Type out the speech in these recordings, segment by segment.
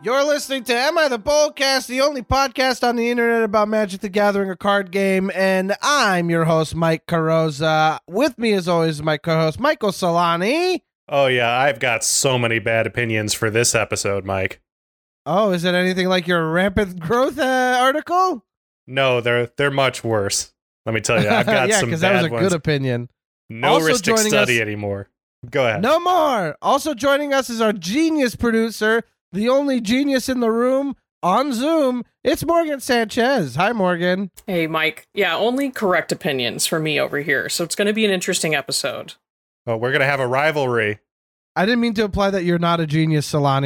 You're listening to Am I the Boldcast, the only podcast on the internet about Magic the Gathering, a card game, and I'm your host, Mike Carrozza. With me, as always, my co-host, Michael Solani. Oh, yeah, I've got so many bad opinions for this episode, Mike. Oh, is it anything like your rampant growth article? No, they're much worse. Let me tell you, I've got some bad ones. Yeah, because that was a good opinion. No heuristic study anymore. Go ahead. No more. Also joining us is our genius producer, the only genius in the room on Zoom. It's Morgan Sanchez. Hi, Morgan. Hey, Mike. Yeah, only correct opinions for me over here, so it's going to be an interesting episode. Oh, we're going to have a rivalry. I didn't mean to imply that you're not a genius, Solani.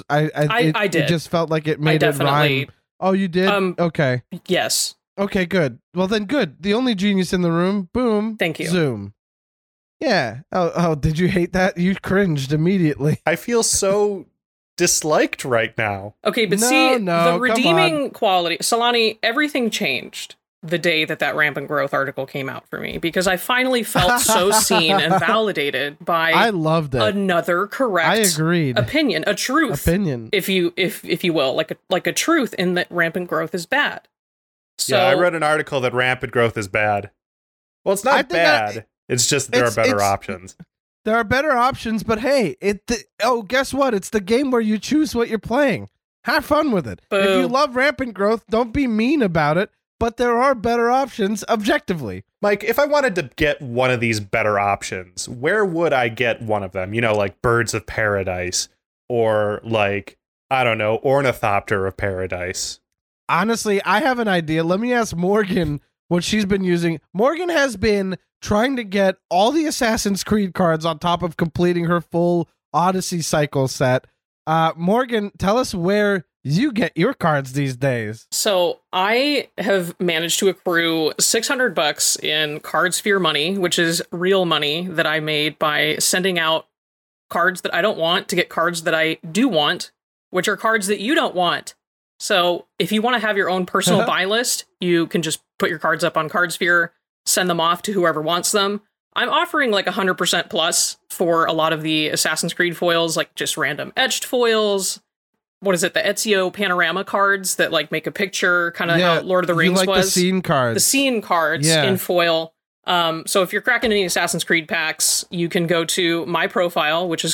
I did. It just felt like it made it rhyme. Oh, you did? Okay. Yes. Okay, good. Well, then good. The only genius in the room. Boom. Thank you. Zoom. Yeah. Oh, did you hate that? You cringed immediately. I feel so disliked right now. Okay, but the redeeming quality, Solani, everything changed the day that rampant growth article came out for me, because I finally felt so seen and validated by I loved it. Another correct I agreed. opinion, a truth opinion, if you will, like a truth in that rampant growth is bad. So yeah, I read an article that rampant growth is bad. Well, it's not bad. It's just there are better options. There are better options, but hey, guess what? It's the game where you choose what you're playing. Have fun with it. Boom. If you love rampant growth, don't be mean about it, but there are better options objectively. Mike, if I wanted to get one of these better options, where would I get one of them? You know, like Birds of Paradise or like, I don't know, Ornithopter of Paradise. Honestly, I have an idea. Let me ask Morgan what she's been using. Morgan has been trying to get all the Assassin's Creed cards on top of completing her full Odyssey cycle set. Morgan, tell us where you get your cards these days. So I have managed to accrue $600 in Cardsphere money, which is real money that I made by sending out cards that I don't want to get cards that I do want, which are cards that you don't want. So if you want to have your own personal buy list, you can just put your cards up on Cardsphere, send them off to whoever wants them. I'm offering like 100% plus for a lot of the Assassin's Creed foils, like just random etched foils. What is it? The Ezio panorama cards that like make a picture, kind of how Lord of the Rings was. The scene cards. The scene cards in foil. So if you're cracking any Assassin's Creed packs, you can go to my profile, which is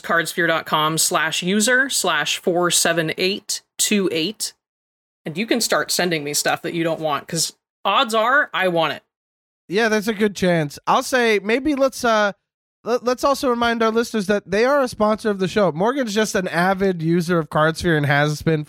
cardsphere.com/user/47828. And you can start sending me stuff that you don't want, because odds are I want it. Yeah, there's a good chance. I'll say maybe let's also remind our listeners that they are a sponsor of the show. Morgan's just an avid user of Cardsphere and has been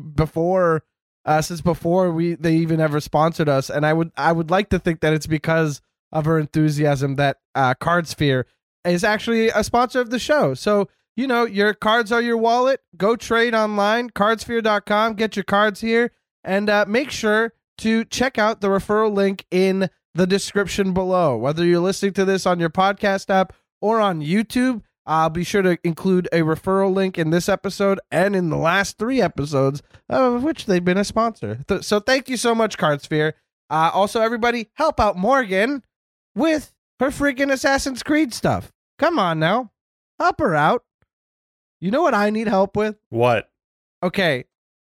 since before they even ever sponsored us. And I would like to think that it's because of her enthusiasm that Cardsphere is actually a sponsor of the show. So, you know, your cards are your wallet. Go trade online, cardsphere.com, get your cards here, and make sure to check out the referral link in the description below. Whether you're listening to this on your podcast app or on YouTube, I'll be sure to include a referral link in this episode and in the last 3 episodes, of which they've been a sponsor. So thank you so much, Cardsphere. Also, everybody, help out Morgan with her freaking Assassin's Creed stuff. Come on now. Help her out. You know what I need help with? What? Okay,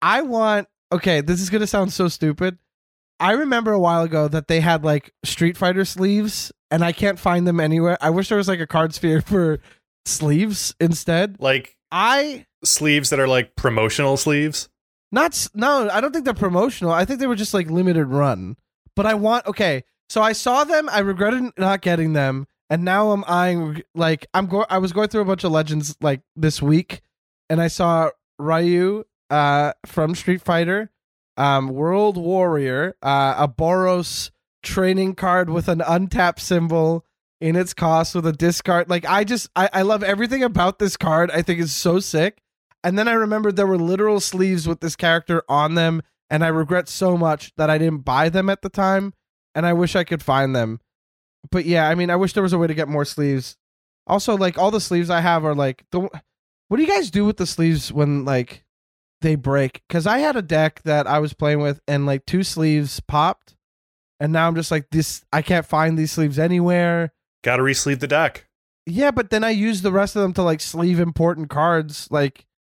this is going to sound so stupid. I remember a while ago that they had like Street Fighter sleeves, and I can't find them anywhere. I wish there was like a Cardsphere for sleeves instead. Like sleeves that are like promotional sleeves? No, I don't think they're promotional. I think they were just like limited run. But so I saw them, I regretted not getting them, and now I'm eyeing like I was going through a bunch of Legends like this week, and I saw Ryu from Street Fighter, World Warrior, a Boros training card with an untap symbol in its cost with a discard. Like I love everything about this card. I think it's so sick. And then I remembered there were literal sleeves with this character on them, and I regret so much that I didn't buy them at the time, and I wish I could find them. But yeah, I mean, I wish there was a way to get more sleeves. Also, like, all the sleeves I have are like, what do you guys do with the sleeves when like they break? Because I had a deck that I was playing with, and like 2 sleeves popped, and now I'm just like, I can't find these sleeves anywhere. Gotta re-sleeve the deck. Yeah, but then I use the rest of them to like sleeve important cards. Like,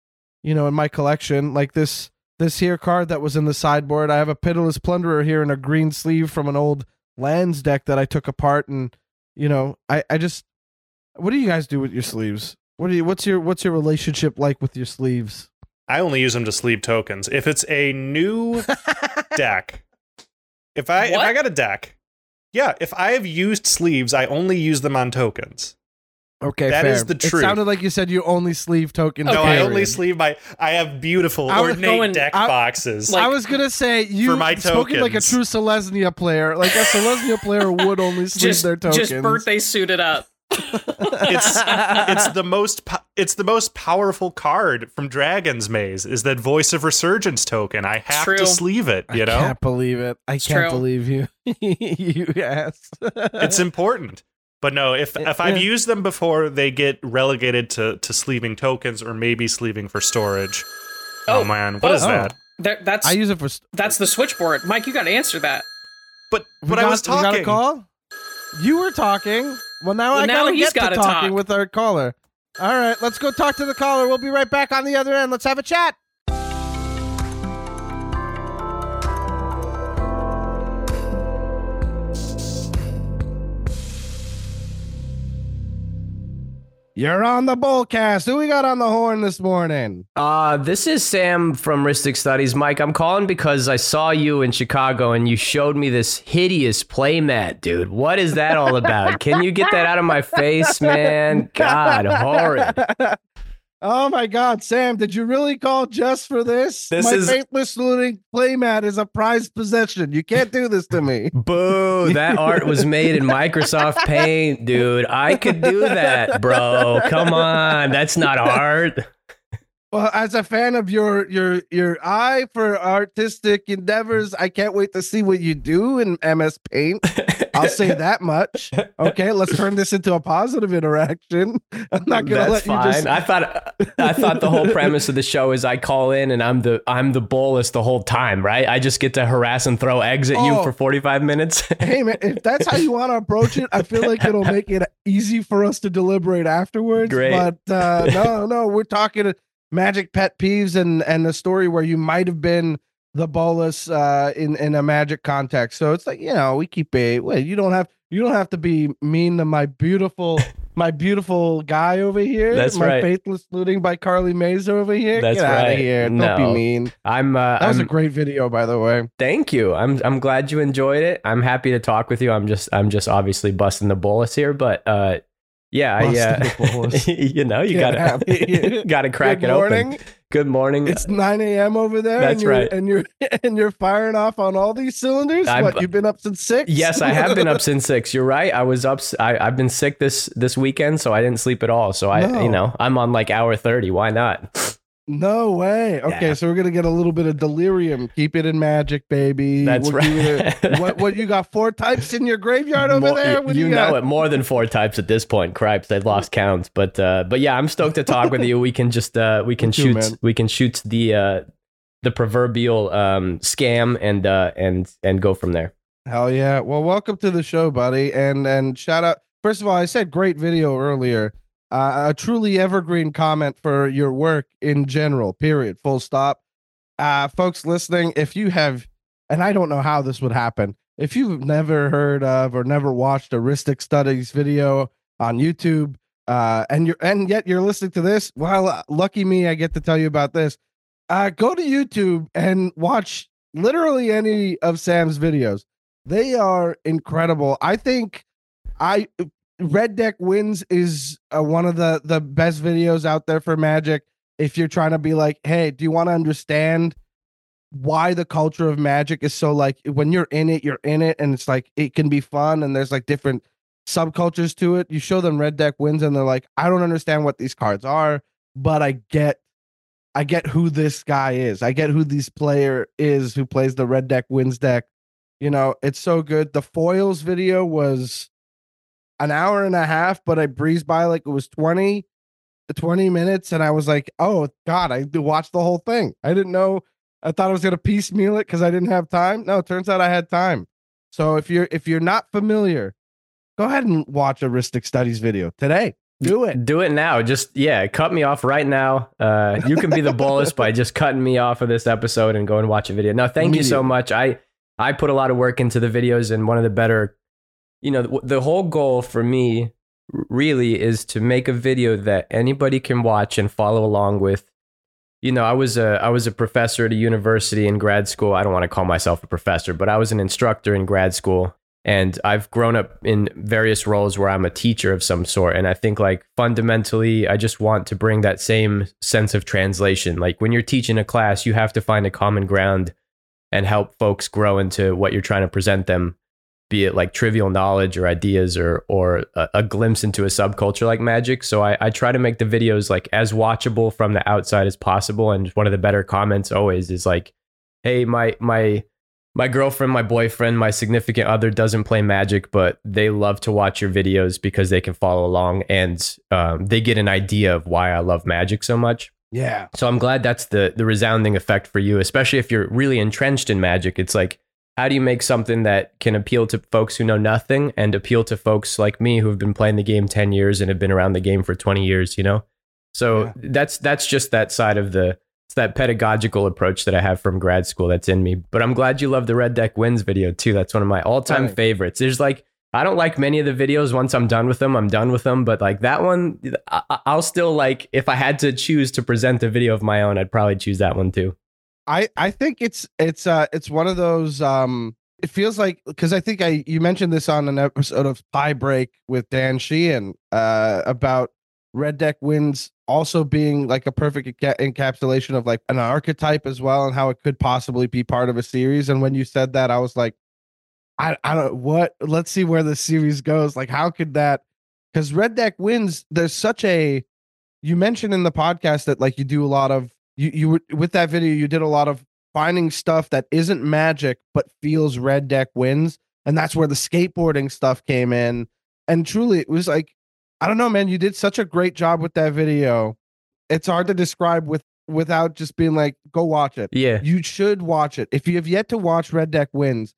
in my collection. Like this here card that was in the sideboard. I have a Pitiless Plunderer here in a green sleeve from an old Lands deck that I took apart, and I just, what do you guys do with your sleeves? What's your relationship like with your sleeves? I only use them to sleeve tokens. If it's a new deck, if I got a deck, if I have used sleeves, I only use them on tokens. Okay, that fair. is the truth. It sounded like you said you only sleeve tokens. No, I only sleeve I have beautiful ornate deck boxes. I was gonna say you for my spoken like a true Selesnya player. Like a Selesnya player would only sleeve their tokens. Just birthday suited up. It's the most powerful card from Dragon's Maze is that Voice of Resurgence token. I have to sleeve it, I can't believe it. I can't believe you. You ass. It's important. But no, if I've used them before, they get relegated to sleeving tokens or maybe sleeving for storage. Oh man, what is that? That's I use it for. That's the switchboard, Mike. You got to answer that. But I was talking. We got a call? You were talking. Well, now I gotta get to talking with our caller. All right, let's go talk to the caller. We'll be right back on the other end. Let's have a chat. You're on the Bullcast. Who we got on the horn this morning? This is Sam from Ristic Studies. Mike, I'm calling because I saw you in Chicago and you showed me this hideous playmat, dude. What is that all about? Can you get that out of my face, man? God, horrid. Oh my God, Sam, did you really call just for this? My faithless looting playmat is a prized possession. You can't do this to me. Boo, that art was made in Microsoft Paint, dude. I could do that, bro. Come on, that's not art. Well, as a fan of your eye for artistic endeavors, I can't wait to see what you do in MS Paint. I'll say that much. Okay, let's turn this into a positive interaction. I'm not gonna let you just. I thought the whole premise of the show is I call in and I'm the bolus the whole time, right? I just get to harass and throw eggs at you for 45 minutes. Hey man, if that's how you want to approach it, I feel like it'll make it easy for us to deliberate afterwards. Great. But no, we're talking Magic pet peeves and the story where you might have been the bolus in a Magic context. So it's like, we keep you don't have to be mean to my beautiful guy over here. That's my right. Faithless Looting by Carly Mays over here. That's Get right. out of here. Don't be mean. That was a great video, by the way. Thank you. I'm glad you enjoyed it. I'm happy to talk with you. I'm just obviously busting the bolus here, but yeah, you gotta crack it open. Good morning. It's 9 a.m. over there. That's right. And you're firing off on all these cylinders. You've been up since 6? Yes, I have been up since 6. You're right. I was up. I've been sick this weekend, so I didn't sleep at all. So I'm on like hour 30. Why not? No way. Okay, so we're gonna get a little bit of delirium. Keep it in Magic, baby. That's right. What you got? 4 types in your graveyard over there? What you know it, more than 4 types at this point. Cripes, I've lost counts. But yeah, I'm stoked to talk with you. We can just shoot the proverbial scam and go from there. Hell yeah. Well, welcome to the show, buddy. And shout out. First of all, I said great video earlier. A truly evergreen comment for your work in general, period, full stop. Folks listening, if you have, and I don't know how this would happen, if you've never heard of or never watched a Ristic Studies video on YouTube, and yet you're listening to this, well, lucky me, I get to tell you about this. Go to YouTube and watch literally any of Sam's videos. They are incredible. I think Red Deck Wins is one of the best videos out there for Magic. If you're trying to be like, hey, do you want to understand why the culture of Magic is so like, when you're in it, and it's like, it can be fun and there's like different subcultures to it. You show them Red Deck Wins and they're like, I don't understand what these cards are, but I get who this guy is. I get who this player is who plays the Red Deck Wins deck. It's so good. The foils video was an hour and a half, but I breezed by like it was 20 minutes, and I was like, oh God, I watched the whole thing. I didn't know. I thought I was gonna piecemeal it because I didn't have time. No, it turns out I had time. So if you're not familiar, go ahead and watch a Ristic Studies video today. Do it. Do it now. Just, yeah, cut me off right now. You can be the bolus by just cutting me off of this episode and go and watch a video. No, thank you so much. I put a lot of work into the videos, and one of the better, the whole goal for me really is to make a video that anybody can watch and follow along with. I was a professor at a university in grad school. I don't want to call myself a professor, but I was an instructor in grad school. And I've grown up in various roles where I'm a teacher of some sort. And I think like fundamentally, I just want to bring that same sense of translation. Like when you're teaching a class, you have to find a common ground and help folks grow into what you're trying to present them, be it like trivial knowledge or ideas or a glimpse into a subculture like Magic. So I try to make the videos like as watchable from the outside as possible. And one of the better comments always is like, hey, my girlfriend, my boyfriend, my significant other doesn't play Magic, but they love to watch your videos because they can follow along and they get an idea of why I love Magic so much. Yeah. So I'm glad that's the resounding effect for you, especially if you're really entrenched in Magic. It's like, how do you make something that can appeal to folks who know nothing and appeal to folks like me who have been playing the game 10 years and have been around the game for 20 years, So that's just that side of it's that pedagogical approach that I have from grad school that's in me. But I'm glad you love the Red Deck Wins video too. That's one of my all-time favorites. There's like, I don't like many of the videos. Once I'm done with them, I'm done with them. But like that one, I'll still like, if I had to choose to present a video of my own, I'd probably choose that one too. I think it's one of those, it feels like, because I think you mentioned this on an episode of Pie Break with Dan Sheehan about Red Deck Wins also being like a perfect encapsulation of like an archetype as well, and how it could possibly be part of a series. And when you said that, I was like, I don't what. Let's see where the series goes. Like, how could that? Because Red Deck Wins, there's such a. You mentioned in the podcast that like you do a lot of you with that video, you did a lot of finding stuff that isn't Magic but feels Red Deck Wins, and that's where the skateboarding stuff came in. And truly, it was like, I don't know, man. You did such a great job with that video. It's hard to describe without just being like, go watch it. Yeah, you should watch it. If you have yet to watch Red Deck Wins,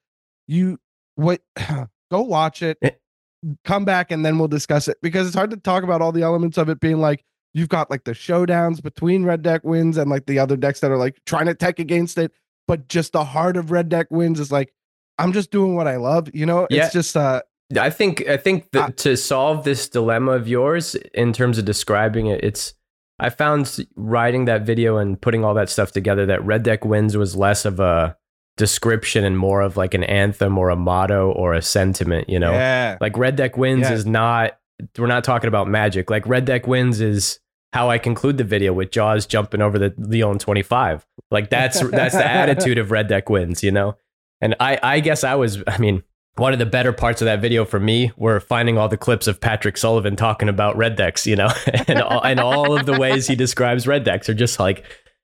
go watch it. Come back and then we'll discuss it, because it's hard to talk about all the elements of it being like you've got like the showdowns between Red Deck Wins and like the other decks that are like trying to tech against it. But just the heart of Red Deck Wins is like, I'm just doing what I love. It's just I think that to solve this dilemma of yours in terms of describing it, I found writing that video and putting all that stuff together that Red Deck Wins was less of a description and more of like an anthem or a motto or a sentiment, Yeah. Like Red Deck Wins is not, we're not talking about Magic. Like Red Deck Wins is how I conclude the video with Jaws jumping over the Leon 25. Like that's the attitude of Red Deck Wins, And I guess one of the better parts of that video for me were finding all the clips of Patrick Sullivan talking about red decks, and all of the ways he describes red decks are just like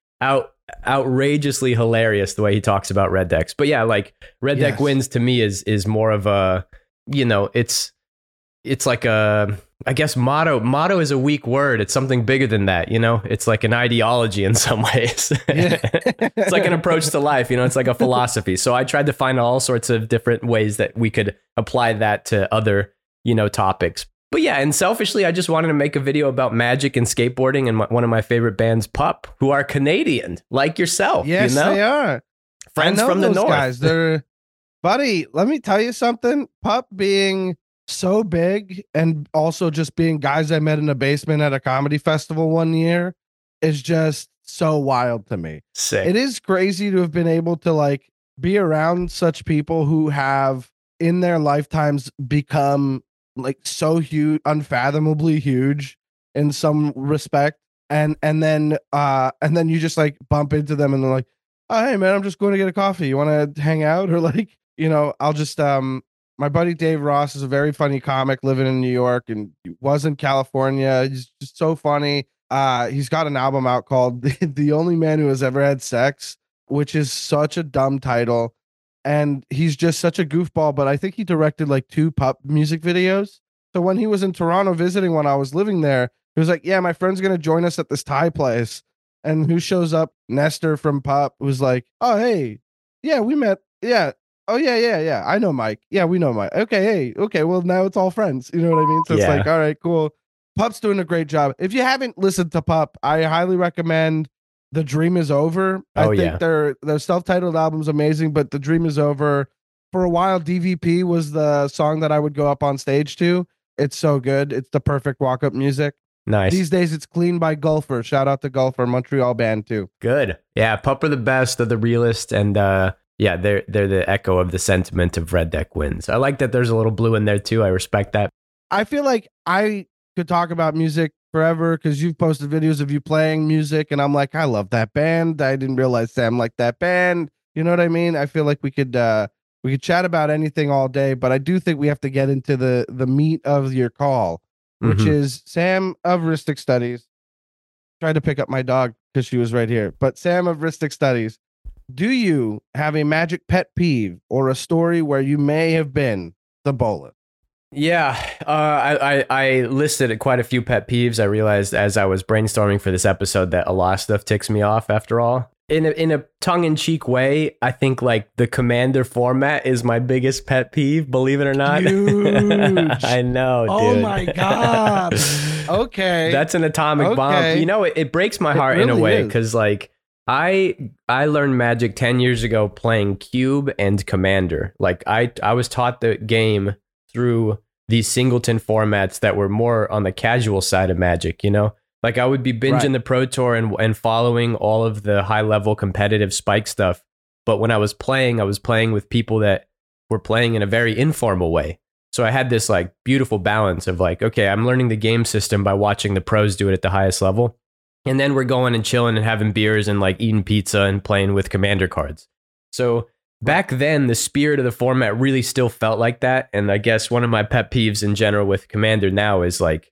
outrageously hilarious the way he talks about red decks. But yeah, like Red Deck Wins to me is more of a, it's like a, I guess motto is a weak word. It's something bigger than that, it's like an ideology in some ways. It's like an approach to life, it's like a philosophy. So I tried to find all sorts of different ways that we could apply that to other, topics. But yeah, and selfishly, I just wanted to make a video about Magic and skateboarding and one of my favorite bands, Pup, who are Canadian, like yourself. Yes, they are. Friends from the north. Guys, buddy, let me tell you something. Pup being so big and also just being guys I met in a basement at a comedy festival one year is just so wild to me. Sick. It is crazy to have been able to like be around such people who have in their lifetimes become like so huge, unfathomably huge in some respect. And then you just like bump into them and they're like, oh, hey man, I'm just going to get a coffee. You want to hang out? Or like, I'll just, my buddy Dave Ross is a very funny comic living in New York and was in California. He's just so funny. He's got an album out called The Only Man Who Has Ever Had Sex, which is such a dumb title. And he's just such a goofball, but I think he directed like 2 Pup music videos. So when he was in Toronto visiting when I was living there, he was like, yeah, my friend's going to join us at this Thai place. And who shows up? Nestor from Pup, who's like, oh, hey, yeah, we met. Yeah. Oh, yeah. I know Mike. Yeah, we know Mike. Okay, hey, okay, well, now it's all friends. You know what I mean? So it's like, all right, cool. Pup's doing a great job. If you haven't listened to Pup, I highly recommend The Dream Is Over. I think their self-titled album's amazing, but The Dream Is Over. For a while, DVP was the song that I would go up on stage to. It's so good. It's the perfect walk-up music. Nice. These days, it's Clean by Gulfer. Shout out to Gulfer, Montreal band too. Good. Yeah, Pup are the best, of the realist, and yeah, they're the echo of the sentiment of Red Deck wins. I like that there's a little blue in there too. I respect that. I feel like I could talk about music forever because you've posted videos of you playing music, and I'm like, I love that band. I didn't realize Sam liked that band. You know what I mean? I feel like we could chat about anything all day, but I do think we have to get into the meat of your call, which is Sam of Ristic Studies. Tried to pick up my dog because she was right here, but Sam of Ristic Studies, do you have a magic pet peeve or a story where you may have been the bolus? Yeah, I listed quite a few pet peeves. I realized as I was brainstorming for this episode that a lot of stuff ticks me off after all. In a tongue-in-cheek way, I think like the Commander format is my biggest pet peeve, believe it or not. Huge. I know, dude. Oh my God. Okay. That's an atomic bomb. You know, it breaks my heart in a way because like I learned Magic 10 years ago playing Cube and Commander. Like I was taught the game through these singleton formats that were more on the casual side of Magic, you know? Like I would be binging the Pro Tour and following all of the high level competitive spike stuff. But when I was playing with people that were playing in a very informal way. So I had this like beautiful balance of like, okay, I'm learning the game system by watching the pros do it at the highest level. And then we're going and chilling and having beers and like eating pizza and playing with Commander cards. So back then, the spirit of the format really still felt like that. And I guess one of my pet peeves in general with Commander now is like,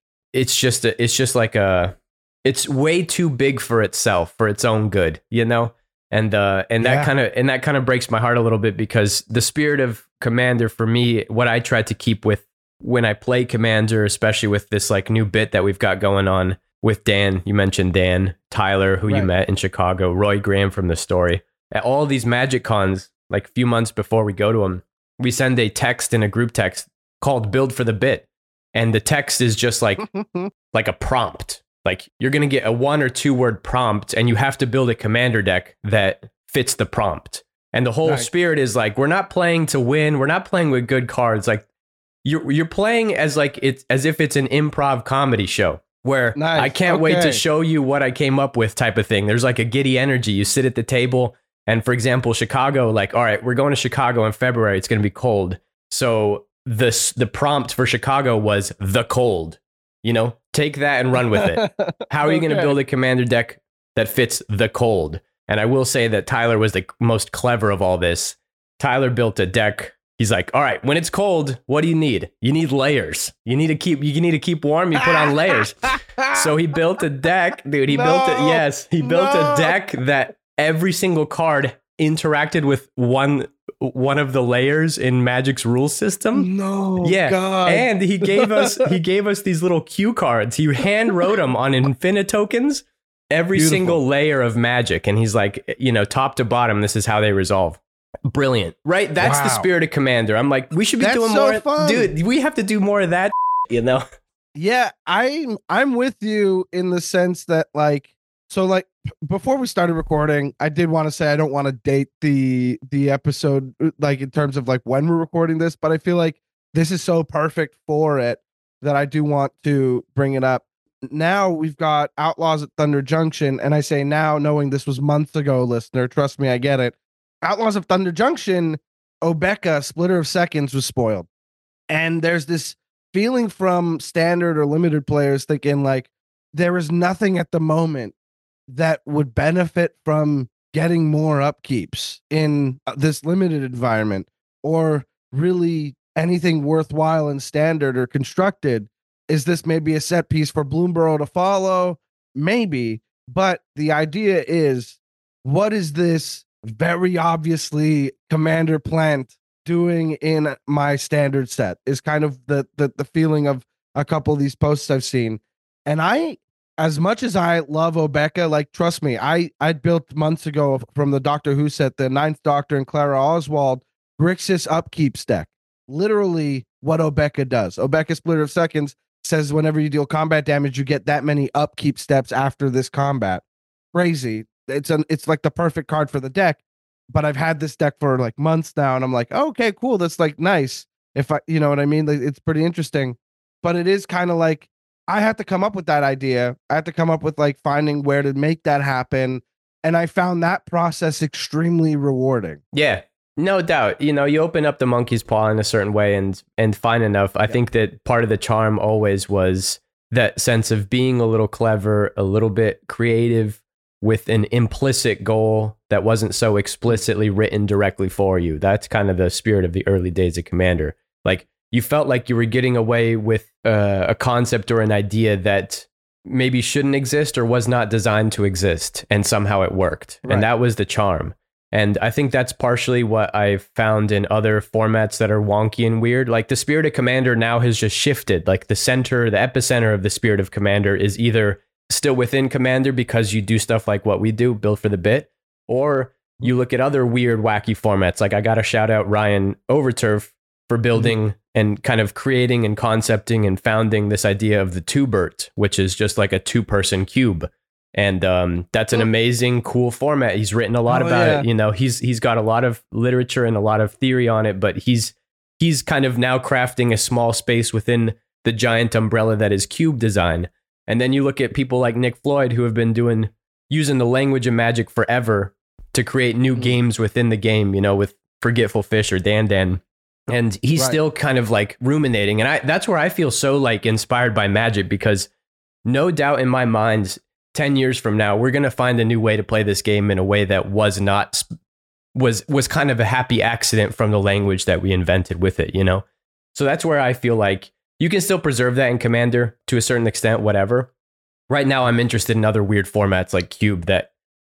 it's way too big for itself, for its own good, you know? And that kind of breaks my heart a little bit because the spirit of Commander for me, what I try to keep with when I play Commander, especially with this like new bit that we've got going on with Dan, you mentioned Dan, Tyler, who you met in Chicago, Roy Graham from The Story. At all these Magic cons, like a few months before we go to them, we send a text in a group text called Build for the Bit. And the text is just like a prompt. Like you're going to get a 1 or 2 word prompt and you have to build a Commander deck that fits the prompt. And the whole spirit is like, we're not playing to win. We're not playing with good cards. Like you're playing as like it's as if it's an improv comedy show where I can't wait to show you what I came up with type of thing. There's like a giddy energy. You sit at the table and for example, Chicago, like, all right, we're going to Chicago in February. It's going to be cold. So the prompt for Chicago was the cold, you know, take that and run with it. How are you going to build a Commander deck that fits the cold? And I will say that Tyler was the most clever of all this. Tyler built a deck. He's like, all right, when it's cold, what do you need? You need layers. You need to keep warm. You put on layers. So he built a deck, dude. He built a deck that every single card interacted with one of the layers in Magic's rule system. God. And he gave us these little cue cards. He hand wrote them on Infinitokens, every single layer of Magic, and he's like, you know, top to bottom, this is how they resolve. Brilliant, right? That's the spirit of Commander. I'm like, we should be doing more, fun. Dude. We have to do more of that, you know. Yeah, I'm with you in the sense that like. So like before we started recording, I did want to say I don't want to date the episode like in terms of like when we're recording this, but I feel like this is so perfect for it that I do want to bring it up. Now we've got Outlaws at Thunder Junction, and I say now knowing this was months ago, listener, trust me, I get it. Outlaws of Thunder Junction, Obeka, Splitter of Seconds was spoiled. And there's this feeling from standard or limited players thinking like there is nothing at the moment that would benefit from getting more upkeeps in this limited environment or really anything worthwhile in standard or constructed. Is this maybe a set piece for Bloomburrow to follow? Maybe. But the idea is, what is this very obviously Commander plant doing in my standard set is kind of the feeling of a couple of these posts I've seen. And as much as I love Obeka, like, trust me, I built months ago from the Doctor Who set, the Ninth Doctor and Clara Oswald, Grixis upkeeps deck. Literally what Obeka does. Obeka Splitter of Seconds says whenever you deal combat damage, you get that many upkeep steps after this combat. Crazy. It's like the perfect card for the deck. But I've had this deck for like months now, and I'm like, oh, okay, cool. That's like nice. If I, you know what I mean? Like, it's pretty interesting. But it is kind of like I had to come up with that idea. I had to come up with like finding where to make that happen. And I found that process extremely rewarding. Yeah, no doubt. You know, you open up the monkey's paw in a certain way and fine enough. I think that part of the charm always was that sense of being a little clever, a little bit creative with an implicit goal that wasn't so explicitly written directly for you. That's kind of the spirit of the early days of Commander. Like, you felt like you were getting away with a concept or an idea that maybe shouldn't exist or was not designed to exist, and somehow it worked. Right. And that was the charm. And I think that's partially what I've found in other formats that are wonky and weird. Like, the spirit of Commander now has just shifted. Like, the epicenter of the spirit of Commander is either still within Commander because you do stuff like what we do, build for the bit, or you look at other weird, wacky formats. Like, I got to shout out Ryan Overturf for building and kind of creating and concepting and founding this idea of the Tubert, which is just like a 2-person cube. And that's an amazing, cool format. He's written a lot about it. You know, he's got a lot of literature and a lot of theory on it, but he's kind of now crafting a small space within the giant umbrella that is cube design. And then you look at people like Nick Floyd, who have been using the language of Magic forever to create new games within the game, you know, with Forgetful Fish or Dan. And he's still kind of like ruminating. And that's where I feel so like inspired by Magic, because no doubt in my mind, 10 years from now, we're going to find a new way to play this game in a way that was kind of a happy accident from the language that we invented with it, you know? So that's where I feel like you can still preserve that in Commander to a certain extent, whatever. Right now, I'm interested in other weird formats like Cube that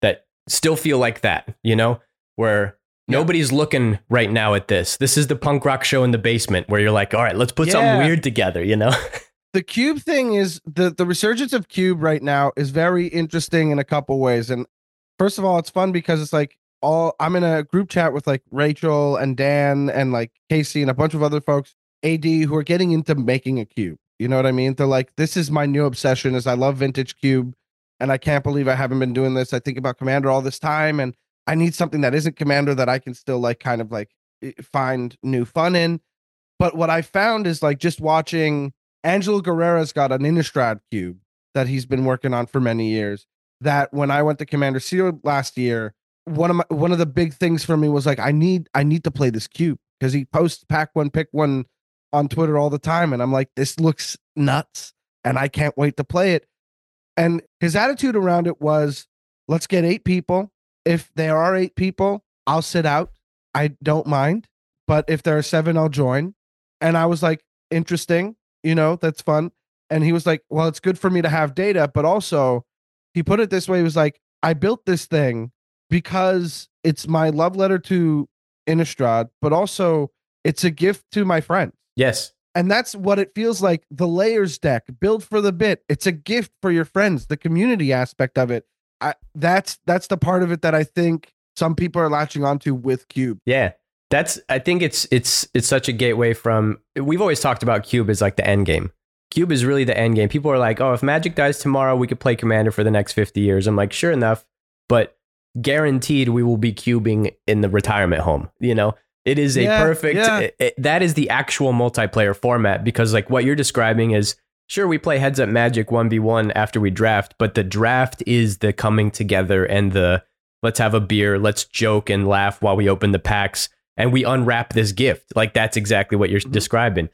still feel like that, you know, where nobody's looking right now at this. This is the punk rock show in the basement where you're like, all right, let's put something weird together, you know? The Cube thing is the resurgence of Cube right now is very interesting in a couple ways. And first of all, it's fun because it's like I'm in a group chat with like Rachel and Dan and like Casey and a bunch of other folks, AD, who are getting into making a cube. You know what I mean? They're like, this is my new obsession, is I love vintage cube, and I can't believe I haven't been doing this. I think about Commander all this time, and I need something that isn't Commander that I can still like kind of like find new fun in. But what I found is like just watching Angelo Guerrera's got an Innistrad cube that he's been working on for many years, that when I went to Commander Sealed last year, one of the big things for me was like, I need to play this cube, because he posts pack one, pick one on Twitter all the time. And I'm like, this looks nuts and I can't wait to play it. And his attitude around it was, let's get 8 people. If there are 8 people, I'll sit out. I don't mind. But if there are 7, I'll join. And I was like, interesting, you know, that's fun. And he was like, well, it's good for me to have data. But also, he put it this way, he was like, I built this thing because it's my love letter to Innistrad, but also it's a gift to my friends. Yes. And that's what it feels like. The Layers deck, build for the bit. It's a gift for your friends, the community aspect of it. That's the part of it that I think some people are latching onto with Cube. Yeah. I think it's such a gateway from, we've always talked about Cube as like the end game. Cube is really the end game. People are like, oh, if Magic dies tomorrow, we could play Commander for the next 50 years. I'm like, sure enough, but guaranteed we will be cubing in the retirement home, you know? It is a perfect, that is the actual multiplayer format, because like what you're describing is, sure, we play heads up Magic 1v1 after we draft, but the draft is the coming together and the let's have a beer, let's joke and laugh while we open the packs and we unwrap this gift. Like that's exactly what you're describing.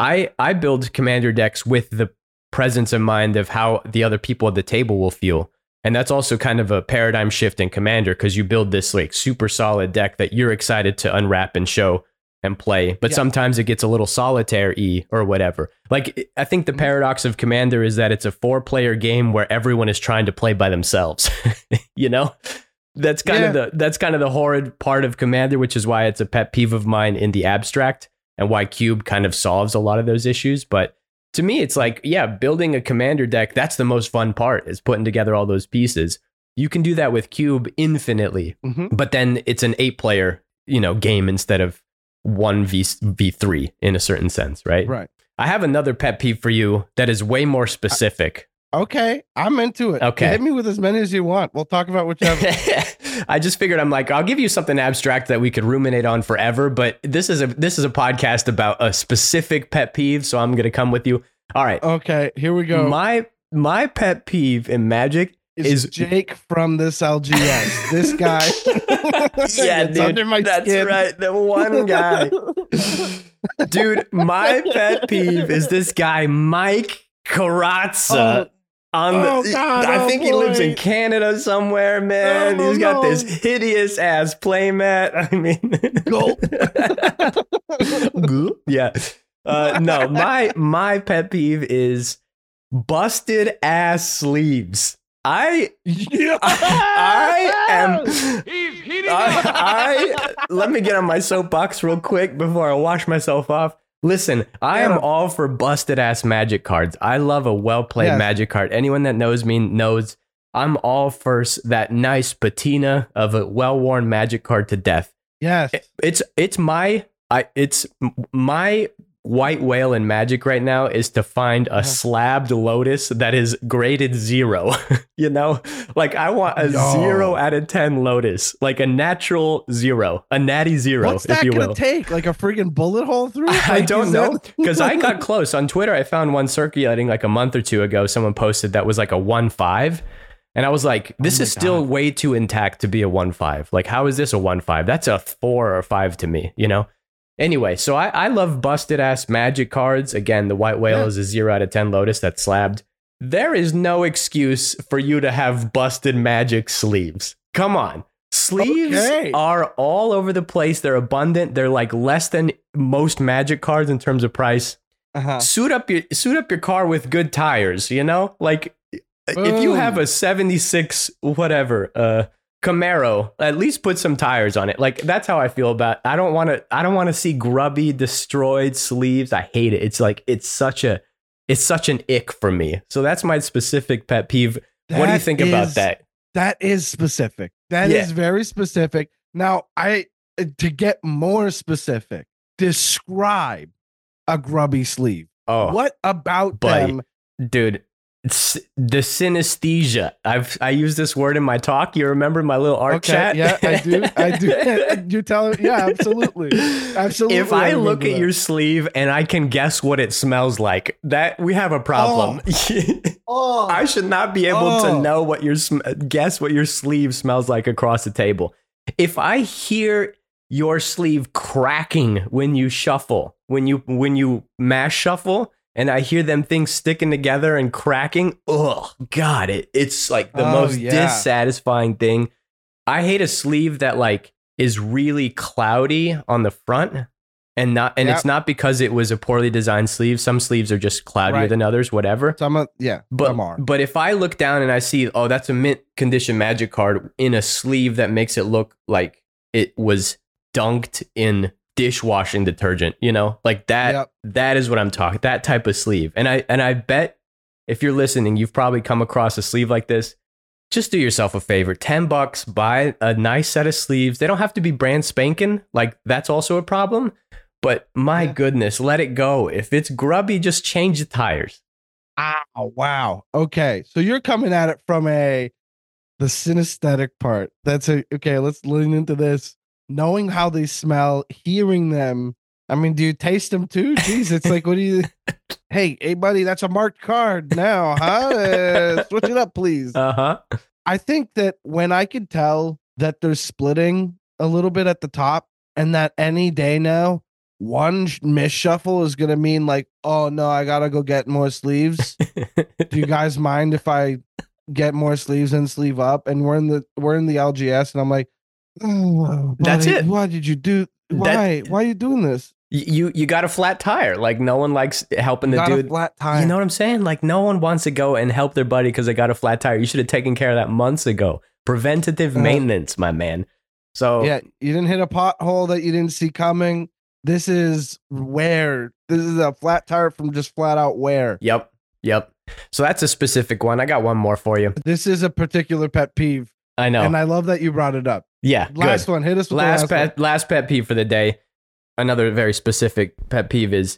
I build Commander decks with the presence in mind of how the other people at the table will feel. And that's also kind of a paradigm shift in Commander, because you build this like super solid deck that you're excited to unwrap and show and play. But sometimes it gets a little solitaire-y or whatever. Like, I think the paradox of Commander is that it's a 4-player game where everyone is trying to play by themselves. You know? That's kind of the horrid part of Commander, which is why it's a pet peeve of mine in the abstract and why Cube kind of solves a lot of those issues. But to me, it's like, yeah, building a Commander deck, that's the most fun part, is putting together all those pieces. You can do that with Cube infinitely, but then it's an 8-player, you know, game instead of 1v3 in a certain sense, right? Right. I have another pet peeve for you that is way more specific. Okay, I'm into it. Okay. Hit me with as many as you want. We'll talk about whichever. I just figured I'll give you something abstract that we could ruminate on forever, but this is a podcast about a specific pet peeve, so I'm going to come with you. All right. Okay, here we go. My pet peeve in Magic is Jake from this LGS. This guy. Yeah, It's dude, under my that's skin. right. The one guy. Dude, my pet peeve is this guy, Mike Carazza. I think he lives in Canada somewhere, man. He's got this hideous ass playmat. I mean, Gulp. Yeah. No, my pet peeve is busted ass sleeves. I let me get on my soapbox real quick before I wash myself off. Listen, I am all for busted ass Magic cards. I love a well played Magic card. Anyone that knows me knows I'm all for that nice patina of a well worn Magic card to death. Yes, it's my white whale in Magic right now is to find a slabbed Lotus that is graded 0. You know, like I want a 0 out of 10 Lotus, like a natural 0, a natty 0. What's that if you gonna will. take? Like a friggin' bullet hole through? Like, I don't know, because I got close on Twitter. I found one circulating like a month or two ago. Someone posted that was like a 1.5. And I was like, this is still way too intact to be a 1.5. Like, how is this a 1.5? That's a 4 or 5 to me, you know? Anyway, so I love busted ass Magic cards. Again, the white whale is a 0 out of 10 Lotus that's slabbed. There is no excuse for you to have busted Magic sleeves. Come on. Sleeves are all over the place. They're abundant. They're like less than most Magic cards in terms of price. Suit up your car with good tires, you know? Like if you have a 76 whatever Camaro, at least put some tires on it. Like that's how I feel about it. I don't want to see grubby, destroyed sleeves. I hate it. It's like it's such an ick for me. So that's my specific pet peeve. What do you think about that? That is specific. That is very specific. Now, to get more specific, describe a grubby sleeve. Oh, what about them, dude? It's the synesthesia. I use this word in my talk. You remember my little art chat? Yeah, I do. You tell it. Yeah, absolutely. If I look at your sleeve and I can guess what it smells like, that we have a problem. I should not be able to know guess what your sleeve smells like across the table. If I hear your sleeve cracking when you shuffle, when you mash shuffle, and I hear them things sticking together and cracking. Oh God, it's like the most dissatisfying thing. I hate a sleeve that like is really cloudy on the front and it's not because it was a poorly designed sleeve. Some sleeves are just cloudier than others, whatever. But if I look down and I see, oh, that's a mint condition Magic card in a sleeve that makes it look like it was dunked in dishwashing detergent, you know, like that. That is what I'm talking. That type of sleeve. And I bet if you're listening, you've probably come across a sleeve like this. Just do yourself a favor. $10, buy a nice set of sleeves. They don't have to be brand spanking. Like that's also a problem. But my goodness, let it go. If it's grubby, just change the tires. Oh, wow. Okay, so you're coming at it from the synesthetic part. Okay. Let's lean into this. Knowing how they smell, hearing them. I mean, do you taste them too? Jeez, it's like, what do you? Hey, buddy, that's a marked card now, huh? Switch it up, please. I think that when I could tell that they're splitting a little bit at the top, and that any day now, one misshuffle is gonna mean like, oh no, I gotta go get more sleeves. Do you guys mind if I get more sleeves and sleeve up? And we're in the LGS, and I'm like. Oh, that's it. Why did you do? Why are you doing this? You got a flat tire. Like no one likes helping the dude. A flat tire. You know what I'm saying? Like no one wants to go and help their buddy because they got a flat tire. You should have taken care of that months ago. Preventative maintenance, my man. So yeah, you didn't hit a pothole that you didn't see coming. This is wear. This is a flat tire from just flat out wear. Yep. So that's a specific one. I got one more for you. This is a particular pet peeve. I know, and I love that you brought it up. Yeah. Last one. Hit us with last pet peeve for the day. Another very specific pet peeve is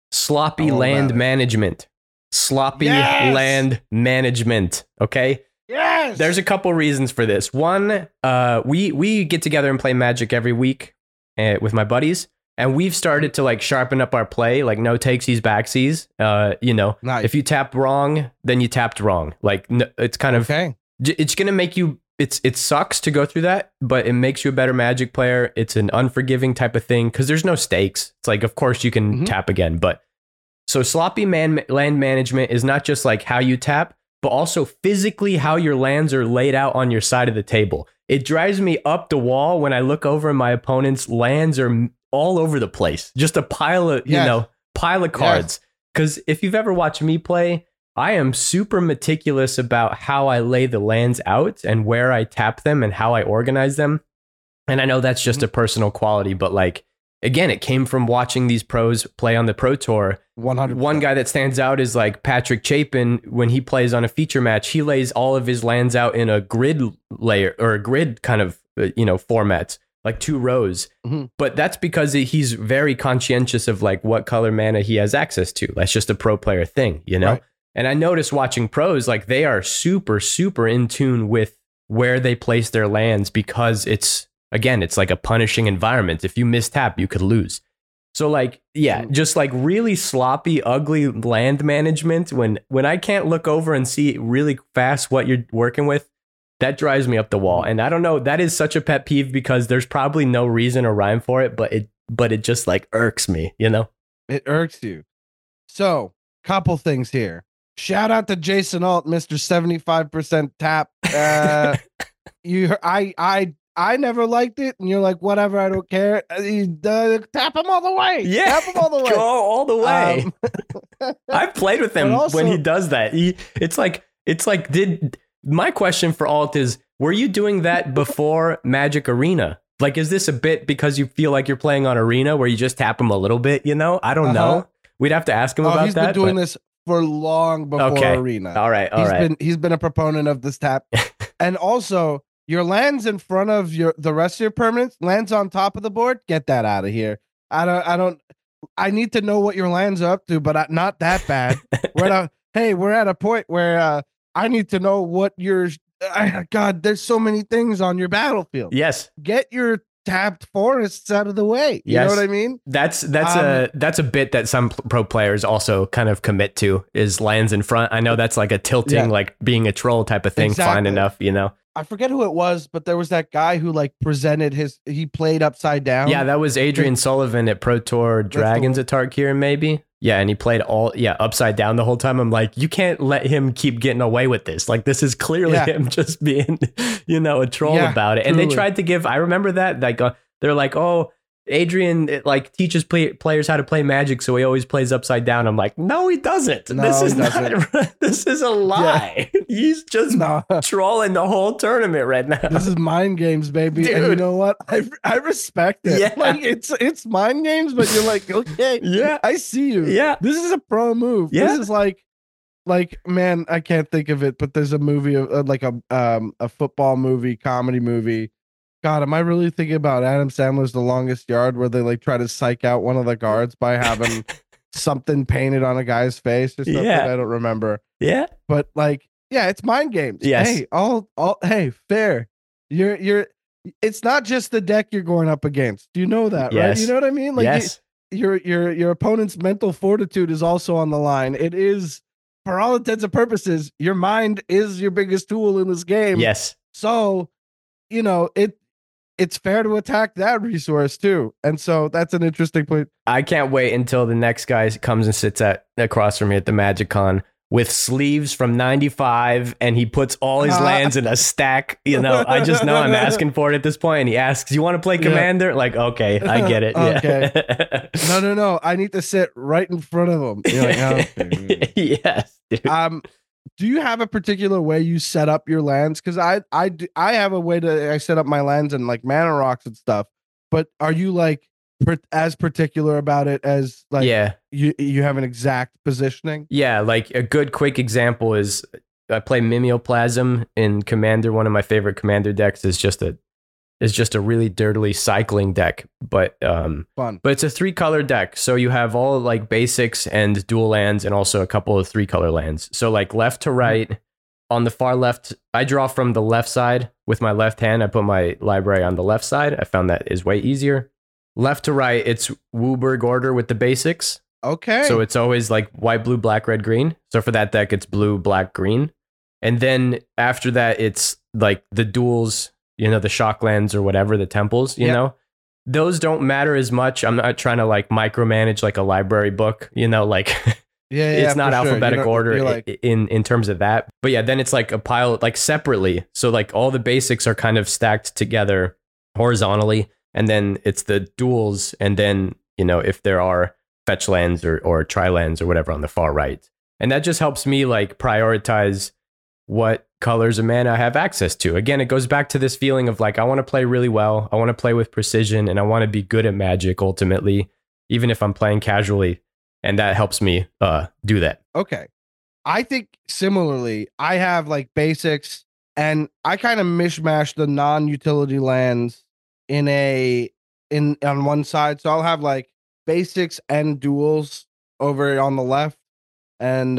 sloppy All land about it. management. Sloppy Yes! land management. Okay. Yes. There's a couple reasons for this. One, we get together and play Magic every week with my buddies, and we've started to like sharpen up our play, like no takesies, backsies. Nice. If you tapped wrong, then you tapped wrong. Like it's kind of okay. it's gonna make you. It sucks to go through that, but it makes you a better Magic player. It's an unforgiving type of thing because there's no stakes. It's like, of course you can Mhm. tap again, but so sloppy land management is not just like how you tap, but also physically how your lands are laid out on your side of the table. It drives me up the wall when I look over and my opponent's lands are all over the place. Just a pile of, Yes. pile of cards. Because if you've ever watched me play, I am super meticulous about how I lay the lands out and where I tap them and how I organize them. And I know that's just a personal quality, but like, again, it came from watching these pros play on the Pro Tour. 100. One guy that stands out is like Patrick Chapin. When he plays on a feature match, he lays all of his lands out in a grid layer or a grid kind of, formats, like 2 rows. Mhm. But that's because he's very conscientious of like what color mana he has access to. That's just a pro player thing, Right. And I noticed watching pros, like they are super, super in tune with where they place their lands because it's like a punishing environment. If you mistap, you could lose. So like, yeah, just like really sloppy, ugly land management. When I can't look over and see really fast what you're working with, that drives me up the wall. And I don't know, that is such a pet peeve because there's probably no reason or rhyme for it, but it just like irks me, It irks you. So, couple things here. Shout out to Jason Alt, Mr. 75% tap. I never liked it, and you're like, whatever, I don't care. Tap him all the way. Yeah, Tap him all the way. go all the way. I've played with him But also- when he does that. It's like, my question for Alt is, were you doing that before Magic Arena? Like, is this a bit because you feel like you're playing on Arena where you just tap him a little bit, I don't Uh-huh. know. We'd have to ask him about He's that. been doing but- this for long before Okay. Arena. All right. He's been a proponent of this tap. And also, your lands in front of the rest of your permanents, lands on top of the board, get that out of here. I need to know what your lands are up to, but not that bad. We're at a point where I need to know what God, there's so many things on your battlefield. Yes. Get your tapped forests out of the way. You Yes. know what I mean? That's a bit that some pro players also kind of commit to is lands in front. I know that's like a tilting, Yeah. like being a troll type of thing. Fine Exactly. enough, I forget who it was, but there was that guy who like presented he played upside down. Yeah, that was Adrian Sullivan at Pro Tour Dragons one. at Tarkir, maybe. Yeah, and he played upside down the whole time. I'm like, you can't let him keep getting away with this. Like, this is clearly him just being, a troll about it. And they truly. tried to give, I remember that, like, they're like, oh, Adrian teaches players how to play Magic, so he always plays upside down. I'm like, no, he doesn't. No, this is he doesn't. not. This is a lie. He's just No. trolling the whole tournament right now. This is mind games, baby. And you Dude. know what? I respect it. Yeah. Like it's mind games, but you're like, okay, Yeah. I see you. Yeah. This is a pro move. Yeah. This is like man, I can't think of it, but there's a movie of like a football movie, comedy movie. God, am I really thinking about Adam Sandler's The Longest Yard, where they like try to psych out one of the guards by having something painted on a guy's face or something? Yeah. I don't remember. Yeah. But like, yeah, it's mind games. Yes. Hey, hey, fair. You're it's not just the deck you're going up against. Do you know that, right? Yes. You know what I mean? Like Yes. your opponent's mental fortitude is also on the line. It is, for all intents and purposes, your mind is your biggest tool in this game. Yes. So, it's fair to attack that resource too. And so that's an interesting point. I can't wait until the next guy comes and sits across from me at the Magic Con with sleeves from 95 and he puts all his lands in a stack. I just know I'm asking for it at this point. And he asks, you want to play Commander? Like, okay, I get it. Okay. Yeah. No. I need to sit right in front of him. You're like, okay. Yes. Dude. Do you have a particular way you set up your lands? Because I have a way I set up my lands and like mana rocks and stuff. But are you like as particular about it as like Yeah. you have an exact positioning? Yeah, like a good quick example is I play Mimeoplasm in Commander. One of my favorite Commander decks is just a is just a really dirtily cycling deck, but Fun. but it's a 3-color deck. So you have all like basics and dual lands and also a couple of 3-color lands. So like left to right, on the far left, I draw from the left side with my left hand. I put my library on the left side. I found that is way easier. Left to right, it's Wooburg order with the basics. Okay. So it's always like white, blue, black, red, green. So for that deck, it's blue, black, green. And then after that, it's like the duels, you know, the shock lands or whatever, the temples, you know, those don't matter as much. I'm not trying to like micromanage like a library book, you know, like it's not alphabetical order like, in terms of that. But yeah, then it's like a pile like separately. So like all the basics are kind of stacked together horizontally. And then it's the duels. And then, you know, if there are fetch lands or tri lands or whatever on the far right. And that just helps me like prioritize what colors of mana I have access to. Again, it goes back to this feeling of like, I want to play really well. I want to play with precision and I want to be good at Magic ultimately, even if I'm playing casually. And that helps me do that. Okay. I think similarly, I have like basics and I kind of mishmash the non-utility lands on one side. So I'll have like basics and duels over on the left. And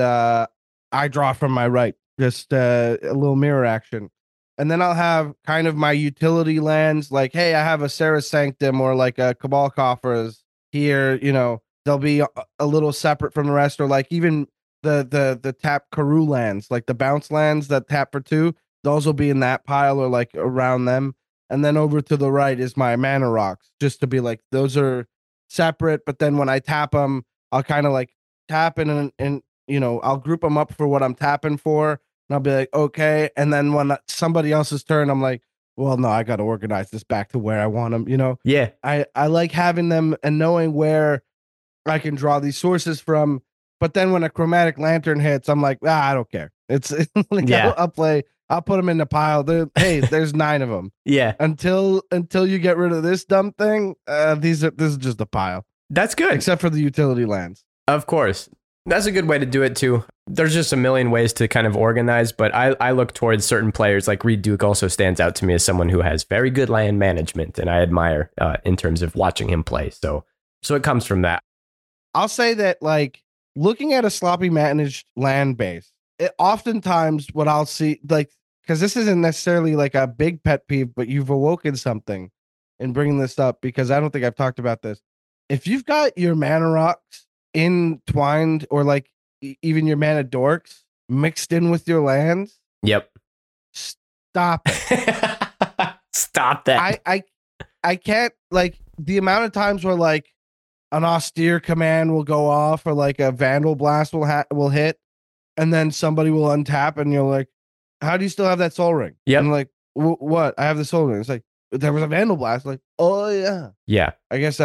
I draw from my right. Just a little mirror action. And then I'll have kind of my utility lands like, hey, I have a Sarah Sanctum or like a Cabal Coffers here, you know, they'll be a little separate from the rest, or like even the tap Karoo lands, like the bounce lands that tap for 2, those will be in that pile or like around them. And then over to the right is my mana rocks, just to be like, those are separate. But then when I tap them, I'll kind of like tap and you know, I'll group them up for what I'm tapping for. And I'll be like, okay. And then when somebody else's turn, I'm like, well, no, I got to organize this back to where I want them, you know? Yeah. I like having them and knowing where I can draw these sources from. But then when a Chromatic Lantern hits, I'm like, I don't care. It's like, yeah. I'll put them in the pile. Hey, there's 9 of them. Yeah. Until you get rid of this dumb thing, this is just a pile. That's good. Except for the utility lands. Of course. That's a good way to do it too. There's just a million ways to kind of organize, but I look towards certain players. Like Reed Duke also stands out to me as someone who has very good land management, and I admire in terms of watching him play. So it comes from that. I'll say that like looking at a sloppy managed land base, oftentimes what I'll see, like, because this isn't necessarily like a big pet peeve, but you've awoken something in bringing this up, because I don't think I've talked about this. If you've got your mana rocks entwined or like even your mana dorks mixed in with your lands, yep, stop it. Stop that. I can't, like, the amount of times where like an austere command will go off or like a Vandal Blast will hit, and then somebody will untap and you're like, how do you still have that Soul Ring? Yep. I'm like, what? I have the Soul Ring. It's like, there was a Vandal Blast. Like, oh yeah. I guess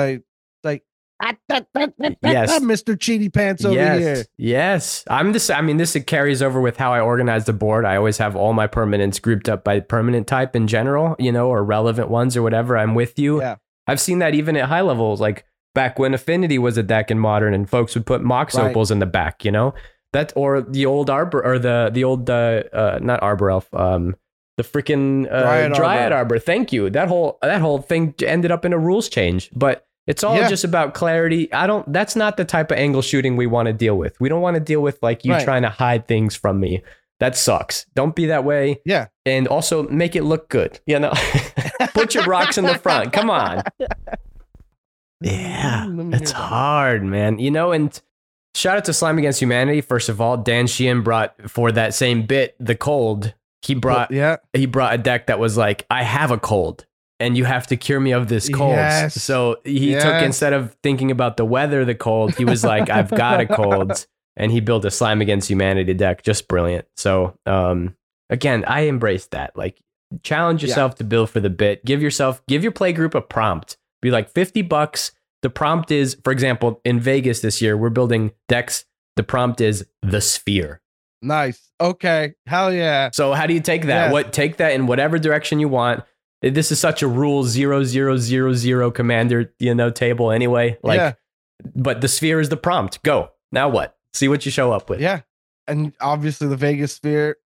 yes, Mr. Cheaty Pants over here. Yes. This carries over with how I organize the board. I always have all my permanents grouped up by permanent type in general, you know, or relevant ones or whatever. I'm with you. Yeah. I've seen that even at high levels, like back when Affinity was a deck in Modern and folks would put Mox Opals in the back, you know, that, or the old Arbor, or the old, not Arbor Elf, the freaking Dryad Arbor. Thank you. That whole thing ended up in a rules change, but it's all just about clarity. That's not the type of angle shooting we want to deal with. We don't want to deal with like you trying to hide things from me. That sucks. Don't be that way. Yeah. And also make it look good. You know, put your rocks in the front. Come on. Yeah. It's hard, man. You know, and shout out to Slime Against Humanity. First of all, Dan Sheehan brought for that same bit, the cold. He brought a deck that was like, I have a cold. And you have to cure me of this cold. Yes. So he took, instead of thinking about the weather, the cold, he was like, I've got a cold. And he built a Slime Against Humanity deck. Just brilliant. So again, I embrace that. Like, challenge yourself to build for the bit. Give your play group a prompt. Be like $50. The prompt is, for example, in Vegas this year, we're building decks. The prompt is the Sphere. Nice. Okay. Hell yeah. So how do you take that? Yes. Take that in whatever direction you want. This is such a rule 0000 commander, you know, table anyway. Like, but the Sphere is the prompt. Go. Now what? See what you show up with. Yeah. And obviously the Vegas Sphere,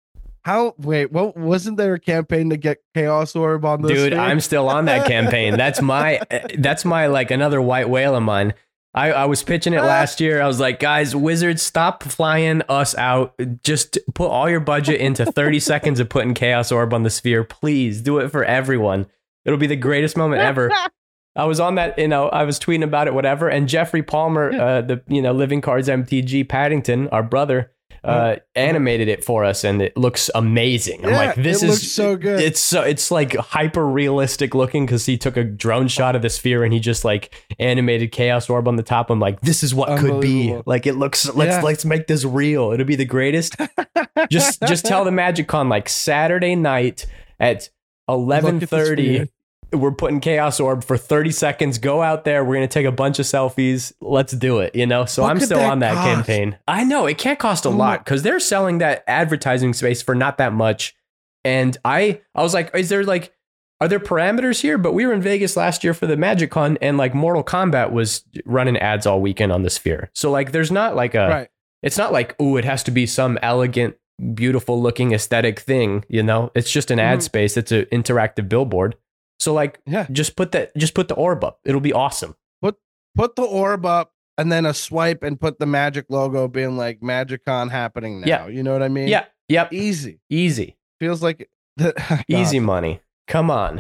Wait, what wasn't there a campaign to get Chaos Orb on this? Dude, I'm still on that campaign. That's my like another white whale of mine. I was pitching it last year. I was like, guys, Wizards, stop flying us out. Just put all your budget into 30 seconds of putting Chaos Orb on the sphere. Please do it for everyone. It'll be the greatest moment ever. I was on that, I was tweeting about it, whatever. And Jeffrey Palmer, the Living Cards MTG Paddington, our brother, animated it for us, and it looks amazing. I'm like, this looks so good. It's like hyper realistic looking because he took a drone shot of the sphere and he just like animated Chaos Orb on the top. I'm like, this is what could be. Like, it looks. Let's make this real. It'll be the greatest. just tell the Magic Con like Saturday night at 11:30. We're putting Chaos Orb for 30 seconds. Go out there. We're going to take a bunch of selfies. Let's do it, So I'm still on that campaign. I know it can't cost a lot because they're selling that advertising space for not that much. And I was like, are there parameters here? But we were in Vegas last year for the Magic Con, and like Mortal Kombat was running ads all weekend on the Sphere. So like, there's not like it's not like, it has to be some elegant, beautiful looking aesthetic thing. It's just an ad space. It's an interactive billboard. So like, just put the orb up. It'll be awesome. Put the orb up and then a swipe and put the Magic logo being like MagicCon happening now. Yeah. You know what I mean? Yeah. Yep. Easy. Feels like easy money. Come on.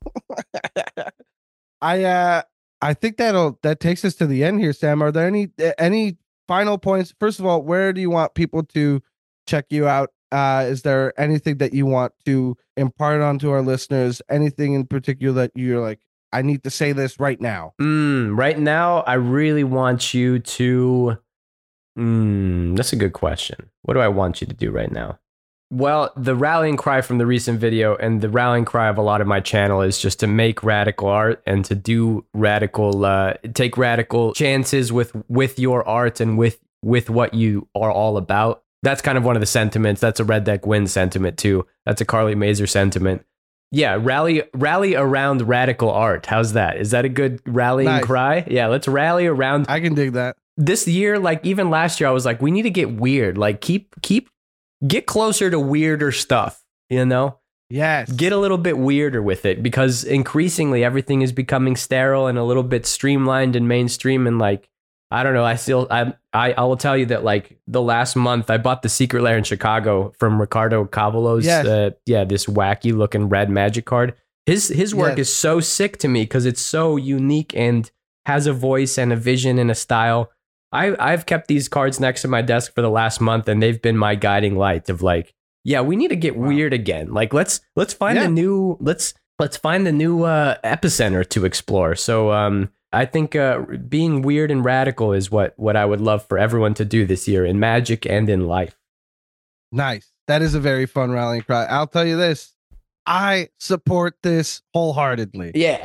I think that takes us to the end here, Sam. Are there any final points? First of all, where do you want people to check you out? Is there anything that you want to impart onto our listeners? Anything in particular that you're like, I need to say this right now? Right now, I really want you to... that's a good question. What do I want you to do right now? Well, the rallying cry from the recent video and the rallying cry of a lot of my channel is just to make radical art and to do take radical chances with your art and with what you are all about. That's kind of one of the sentiments. That's a Red Deck Win sentiment too. That's a Carly Mazer sentiment. Yeah, rally around radical art. How's that? Is that a good rallying cry? Yeah, let's rally around. I can dig that. This year, like even last year, I was like, we need to get weird. Like get closer to weirder stuff, Yes. Get a little bit weirder with it because increasingly everything is becoming sterile and a little bit streamlined and mainstream and like, I don't know. I will tell you that like the last month I bought the Secret Lair in Chicago from Ricardo Cavalos. This wacky looking red Magic card. His work is so sick to me because it's so unique and has a voice and a vision and a style. I've kept these cards next to my desk for the last month and they've been my guiding light of like, we need to get weird again. Like let's find the new find the new epicenter to explore. So I think being weird and radical is what I would love for everyone to do this year in Magic and in life. Nice. That is a very fun rallying cry. I'll tell you this. I support this wholeheartedly. Yeah.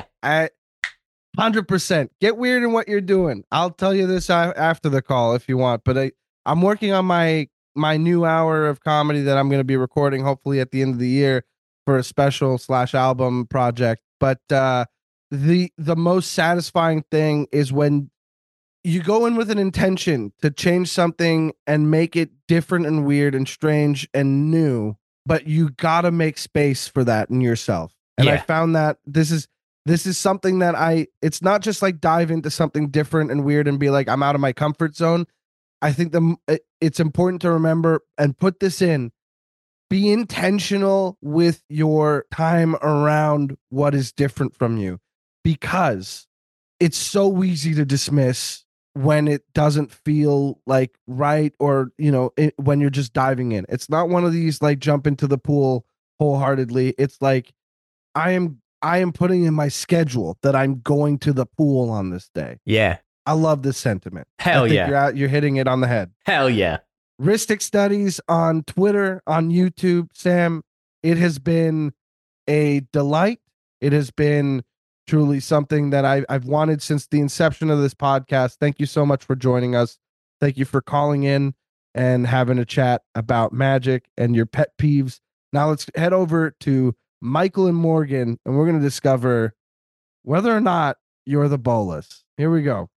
100%. Get weird in what you're doing. I'll tell you this after the call if you want, but I'm working on my new hour of comedy that I'm going to be recording hopefully at the end of the year for a special /album project. But the most satisfying thing is when you go in with an intention to change something and make it different and weird and strange and new, but you gotta make space for that in yourself. And I found that this is something that it's not just like dive into something different and weird and be like, I'm out of my comfort zone. I think it's important to remember and put this in. Be intentional with your time around what is different from you, because it's so easy to dismiss when it doesn't feel like right or, when you're just diving in. It's not one of these like jump into the pool wholeheartedly. It's like I am putting in my schedule that I'm going to the pool on this day. Yeah. I love this sentiment. Hell yeah. You're hitting it on the head. Hell yeah. Ristic Studies on Twitter, on YouTube. Sam, it has been a delight. It has been truly something that I've wanted since the inception of this podcast. Thank you so much for joining us. Thank you for calling in and having a chat about Magic and your pet peeves. Now let's head over to Michael and Morgan, and we're going to discover whether or not you're the bolus. Here we go.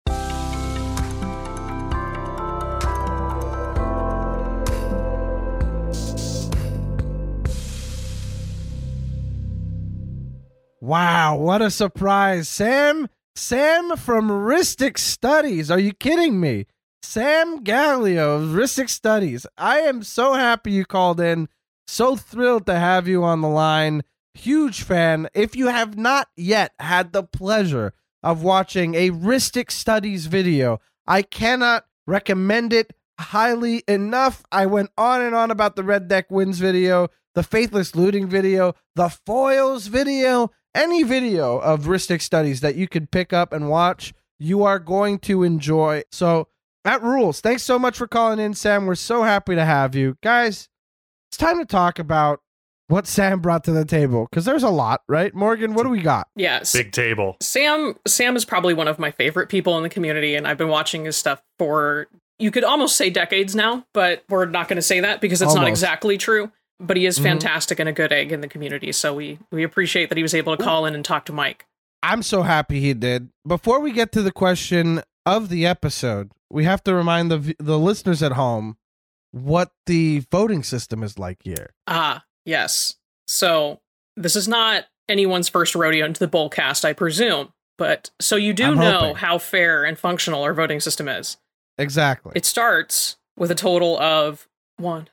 Wow, what a surprise. Sam from Ristic Studies. Are you kidding me? Sam Gallio of Ristic Studies. I am so happy you called in. So thrilled to have you on the line. Huge fan. If you have not yet had the pleasure of watching a Ristic Studies video, I cannot recommend it highly enough. I went on and on about the Red Deck Wins video, the Faithless Looting video, the Foils video, any video of Ristic Studies that you could pick up and watch, you are going to enjoy. So that rules. Thanks so much for calling in, Sam. We're so happy to have you. Guys, it's time to talk about what Sam brought to the table, because there's a lot, right? Morgan, what do we got? Yes. Big table. Sam is probably one of my favorite people in the community, and I've been watching his stuff for, you could almost say decades now, but we're not going to say that because it's not exactly true. But he is fantastic and a good egg in the community, so we appreciate that he was able to call in and talk to Mike. I'm so happy he did. Before we get to the question of the episode, we have to remind the listeners at home what the voting system is like here. Yes. So this is not anyone's first rodeo into the Bullcast, I presume. But so you do know how fair and functional our voting system is. Exactly. It starts with a total of one.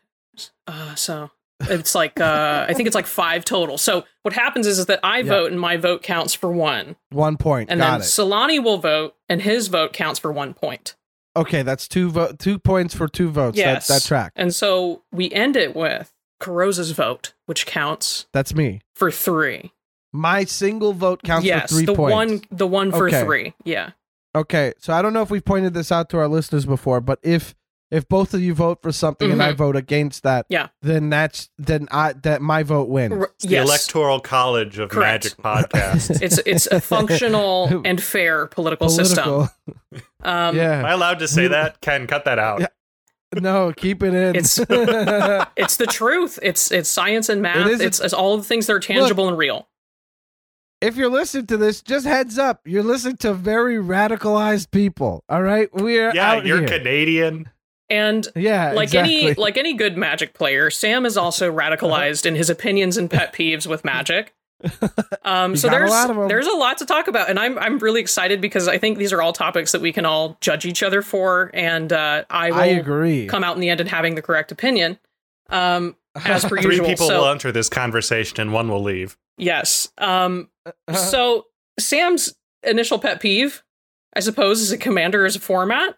So it's like, I think it's like 5 total. So what happens is that I vote and my vote counts for 1. 1 point. And then Solani will vote and his vote counts for 1 point. Okay, that's 2 points for 2 votes. Yes. That track. And so we end it with Carosa's vote, which counts. That's me. For 3. My single vote counts for 3 points. The one for 3. Yeah. Okay, so I don't know if we've pointed this out to our listeners before, but if both of you vote for something and I vote against that, then that my vote wins. It's the Electoral College of Magic Podcast. It's a functional and fair political system. Am I allowed to say that? Ken, cut that out. Yeah. No, keep it in. It's the truth. It's science and math. It's all the things that are tangible and real. If you're listening to this, just heads up, you're listening to very radicalized people. All right, we're out you're here. Canadian. And like any good Magic player, Sam is also radicalized in his opinions and pet peeves with Magic. So there's a lot to talk about, and I'm really excited because I think these are all topics that we can all judge each other for, and I agree. Come out in the end and having the correct opinion. As per 3 usual. people will enter this conversation and 1 will leave. Yes. So Sam's initial pet peeve, I suppose, is a Commander as a format.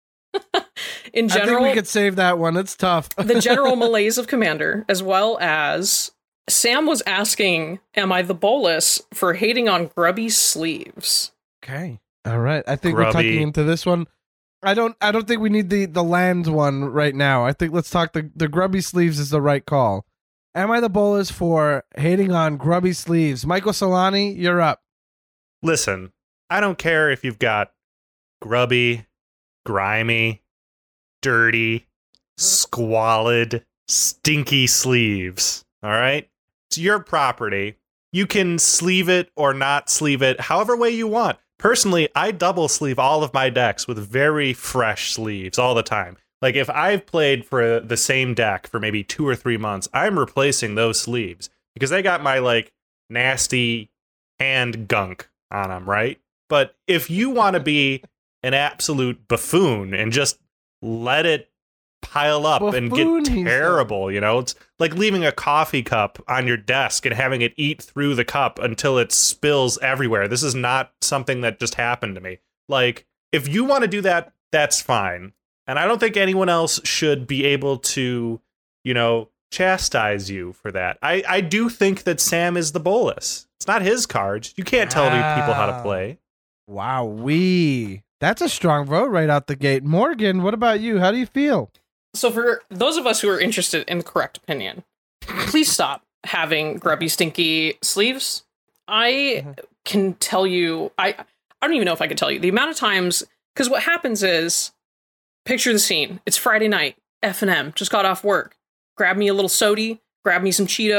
In general, I think we could save that one. It's tough. The general malaise of Commander, as well as Sam was asking, am I the bolus for hating on grubby sleeves? Okay. All right. I think we're tucking into this one. I don't think we need the land one right now. I think let's talk the grubby sleeves is the right call. Am I the bolus for hating on grubby sleeves? Michael Solani, you're up. Listen, I don't care if you've got grubby, grimy, dirty, squalid, stinky sleeves. All right? It's your property. You can sleeve it or not sleeve it however way you want. Personally, I double sleeve all of my decks with very fresh sleeves all the time. Like if I've played for the same deck for maybe 2 or 3 months, I'm replacing those sleeves because they got my like nasty hand gunk on them, right? But if you want to be an absolute buffoon and just let it pile up and get terrible, you know, it's like leaving a coffee cup on your desk and having it eat through the cup until it spills everywhere. This is not something that just happened to me. Like, if you want to do that, that's fine. And I don't think anyone else should be able to, you know, chastise you for that. I do think that Sam is the bolus. It's not his cards. You can't tell people how to play. Wow, that's a strong vote right out the gate. Morgan, what about you? How do you feel? So for those of us who are interested in the correct opinion, please stop having grubby, stinky sleeves. I can tell you, I don't even know if I can tell you the amount of times, because what happens is, picture the scene. It's Friday night, F&M, just got off work. Grab me a little sody, grab me some Cheetos,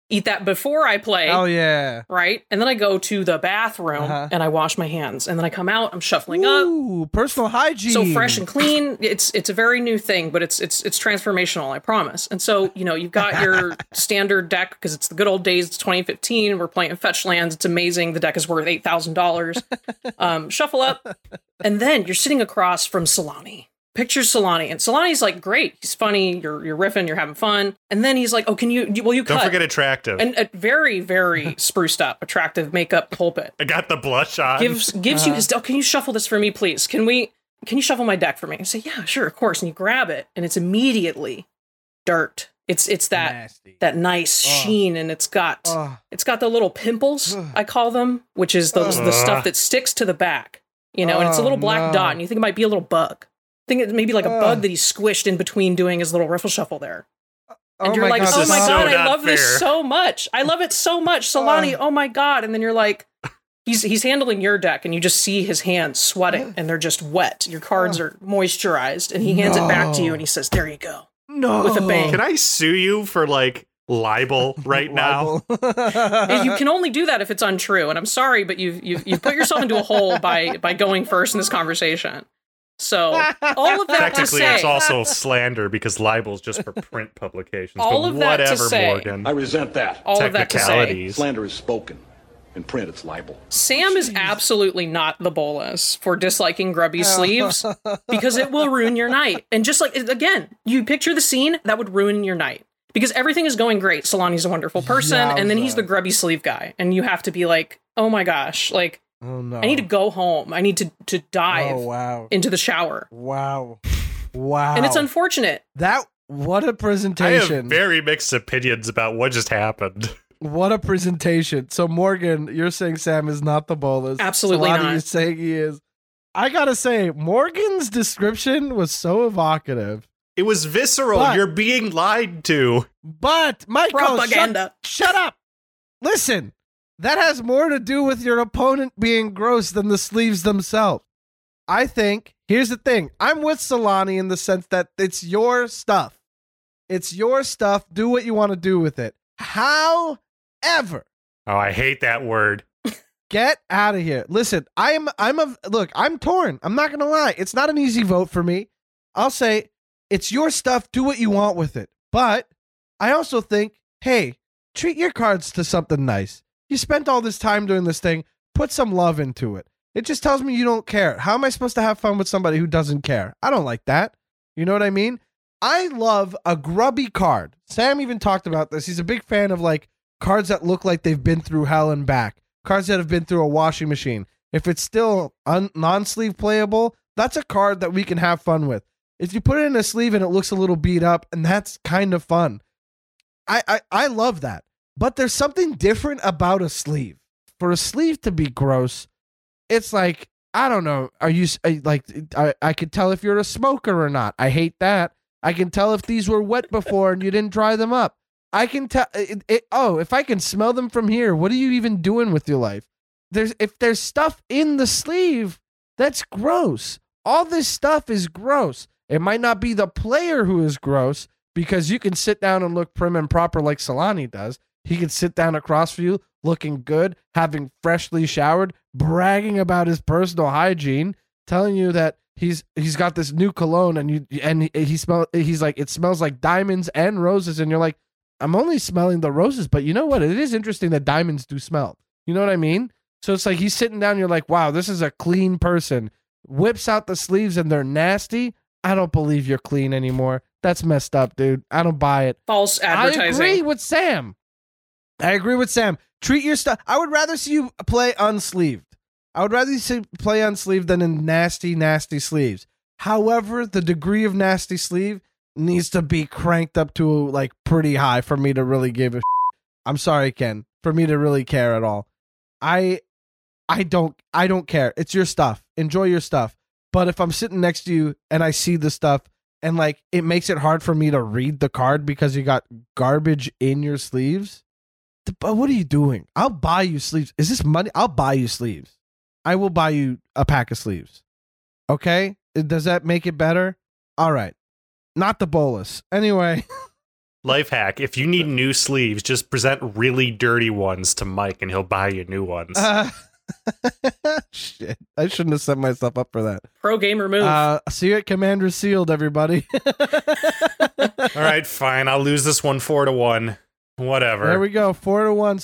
eat that before I play. Oh yeah. Right? And then I go to the bathroom and I wash my hands. And then I come out, I'm shuffling up. Ooh, personal hygiene. So fresh and clean. It's a very new thing, but it's transformational, I promise. And so, you've got your standard deck because it's the good old days. It's 2015. We're playing Fetch Lands. It's amazing. The deck is worth $8,000. Shuffle up. And then you're sitting across from Solani. Picture Solani, and Solani's like, great, he's funny, you're riffing, you're having fun, and then he's like, oh, will you cut? Don't forget attractive. And a very, very spruced up, attractive makeup pulpit. I got the blush on. Gives you his, can you shuffle this for me, please? Can you shuffle my deck for me? I say, yeah, sure, of course, and you grab it, and it's immediately dirt. It's that nasty. That nice sheen, and it's got the little pimples, I call them, which is the stuff that sticks to the back, and it's a little black dot, and you think it might be a little bug. Think it may be like a bug that he's squished in between doing his little riffle shuffle there. And you're like, oh my God, I love this so much. I love it so much. Solani, oh my God. And then you're like, he's handling your deck and you just see his hands sweating and they're just wet. Your cards are moisturized and he hands it back to you and he says, there you go. No. With a bang. Can I sue you for libel right now? You can only do that if it's untrue. And I'm sorry, but you've put yourself into a hole by going first in this conversation. So all of that technically to say, it's also slander because libel is just for print publications. All but of that whatever, to say, Morgan. I resent that. All of that to say, slander is spoken. In print, it's libel. Sam is absolutely not the bolus for disliking grubby sleeves because it will ruin your night. And just again, you picture the scene, that would ruin your night. Because everything is going great. Solani's a wonderful person, and then he's the grubby sleeve guy. And you have to be like, oh my gosh, oh no. I need to go home. I need to dive into the shower. Wow. And it's unfortunate. What a presentation. I have very mixed opinions about what just happened. What a presentation. So Morgan, you're saying Sam is not the bolus. Absolutely not. You're saying he is. I gotta say, Morgan's description was so evocative. It was visceral. You're being lied to. But Michael, propaganda. Shut up. Listen. That has more to do with your opponent being gross than the sleeves themselves. I think, here's the thing. I'm with Solani in the sense that it's your stuff. It's your stuff. Do what you want to do with it. However. Oh, I hate that word. Get out of here. Listen, I'm torn. I'm not going to lie. It's not an easy vote for me. I'll say it's your stuff. Do what you want with it. But I also think, hey, treat your cards to something nice. You spent all this time doing this thing. Put some love into it. It just tells me you don't care. How am I supposed to have fun with somebody who doesn't care? I don't like that. You know what I mean? I love a grubby card. Sam even talked about this. He's a big fan of cards that look like they've been through hell and back. Cards that have been through a washing machine. If it's still non-sleeve playable, that's a card that we can have fun with. If you put it in a sleeve and it looks a little beat up, and that's kind of fun. I love that. But there's something different about a sleeve. For a sleeve to be gross, it's I don't know. Are you I could tell if you're a smoker or not. I hate that. I can tell if these were wet before and you didn't dry them up. I can tell. If I can smell them from here, what are you even doing with your life? If there's stuff in the sleeve, that's gross. All this stuff is gross. It might not be the player who is gross because you can sit down and look prim and proper like Solani does. He can sit down across from you, looking good, having freshly showered, bragging about his personal hygiene, telling you that he's got this new cologne and he's like, it smells like diamonds and roses, and you're like, I'm only smelling the roses, but you know what? It is interesting that diamonds do smell. You know what I mean? So it's like he's sitting down, you're like, wow, this is a clean person. Whips out the sleeves and they're nasty. I don't believe you're clean anymore. That's messed up, dude. I don't buy it. False advertising. I agree with Sam. Treat your stuff. I would rather see you play unsleeved. I would rather see you play unsleeved than in nasty, nasty sleeves. However, the degree of nasty sleeve needs to be cranked up to pretty high for me to really give a I'm sorry, Ken, for me to really care at all. I don't care. It's your stuff. Enjoy your stuff. But if I'm sitting next to you and I see the stuff and it makes it hard for me to read the card because you got garbage in your sleeves, but what are you doing? I'll buy you sleeves. Is this money? I'll buy you sleeves. I will buy you a pack of sleeves. Okay? Does that make it better? All right. Not the bolus. Anyway, Life hack: if you need new sleeves, just present really dirty ones to Mike, and he'll buy you new ones. Shit, I shouldn't have set myself up for that. Pro gamer move. See you at Commander Sealed, everybody. All right, fine. I'll lose this one 4-1. Whatever. There we go, 4-1.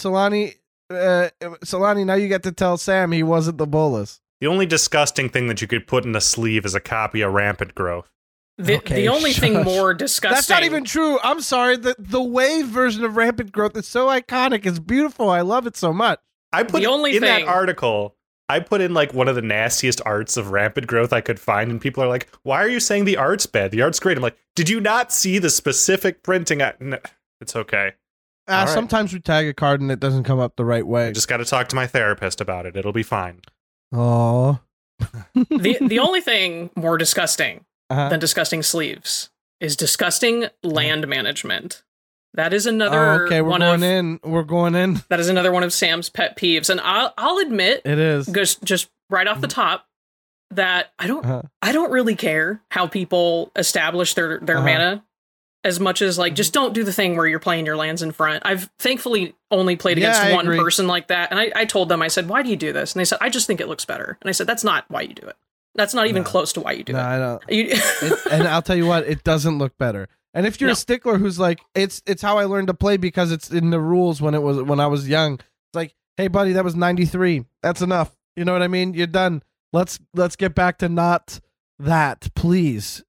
Solani, now you get to tell Sam he wasn't the bolus. The only disgusting thing that you could put in a sleeve is a copy of Rampant Growth. The only thing more disgusting. That's not even true. I'm sorry. The wave version of Rampant Growth is so iconic. It's beautiful. I love it so much. I put that article, I put in like one of the nastiest arts of Rampant Growth I could find, and people are like, why are you saying the art's bad? The art's great. I'm like, did you not see the specific printing? No, it's okay. Right. Sometimes we tag a card and it doesn't come up the right way. I just got to talk to my therapist about it. It'll be fine. Oh. the only thing more disgusting than disgusting sleeves is disgusting land management. That is another okay, we're going in. That is another one of Sam's pet peeves. And I'll admit, it is just right off the top, that I don't really care how people establish their mana as much as like, just don't do the thing where you're playing your lands in front. I've thankfully only played against one person like that. And I told them, I said, why do you do this? And they said, I just think it looks better. And I said, that's not why you do it. That's not even close to why you do it. I don't. And I'll tell you what, it doesn't look better. And if you're a stickler who's like, it's how I learned to play because it's in the rules when I was young. It's like, hey buddy, that was 93. That's enough. You know what I mean? You're done. Let's get back to not that. Please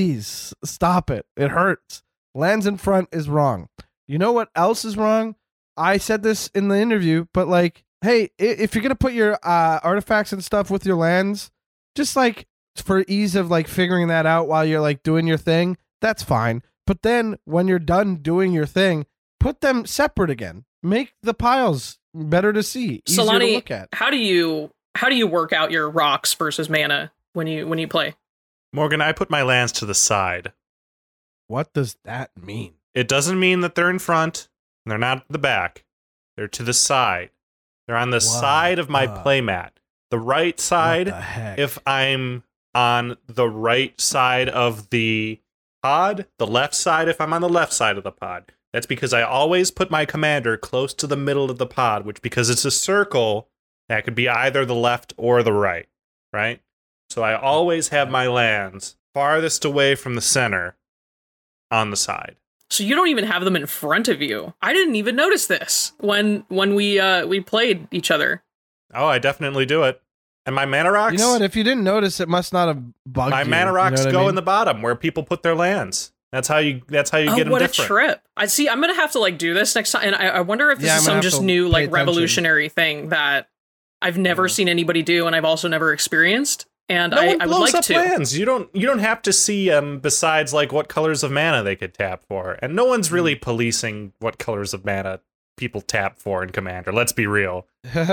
stop it. It hurts. Lands in front is wrong. You know what else is wrong? I said this in the interview, but like, hey, if you're gonna put your artifacts and stuff with your lands, just like for ease of like figuring that out while you're like doing your thing, that's fine. But then when you're done doing your thing, put them separate again. Make the piles better to see, easier Solani, to look at. How do you work out your rocks versus mana when you play? Morgan, I put my lands to the side. What does that mean? It doesn't mean that they're in front. And they're not at the back. They're to the side. They're on the side of my playmat. The right side, if I'm on the right side of the pod, the left side if I'm on the left side of the pod. That's because I always put my commander close to the middle of the pod, which because it's a circle, that could be either the left or the right, right? So I always have my lands farthest away from the center on the side. So you don't even have them in front of you. I didn't even notice this when we played each other. Oh, I definitely do it. And my mana rocks? You know what? If you didn't notice, it must not have bugged you. My mana rocks go in the bottom where people put their lands. That's how you get them different. What a trip. I see. I'm going to have to like do this next time. And I wonder if this is some just new like revolutionary thing that I've never seen anybody do. And I've also never experienced. And I would like to. Lands. You don't have to see besides like what colors of mana they could tap for. And no one's really policing what colors of mana people tap for in Commander. Let's be real.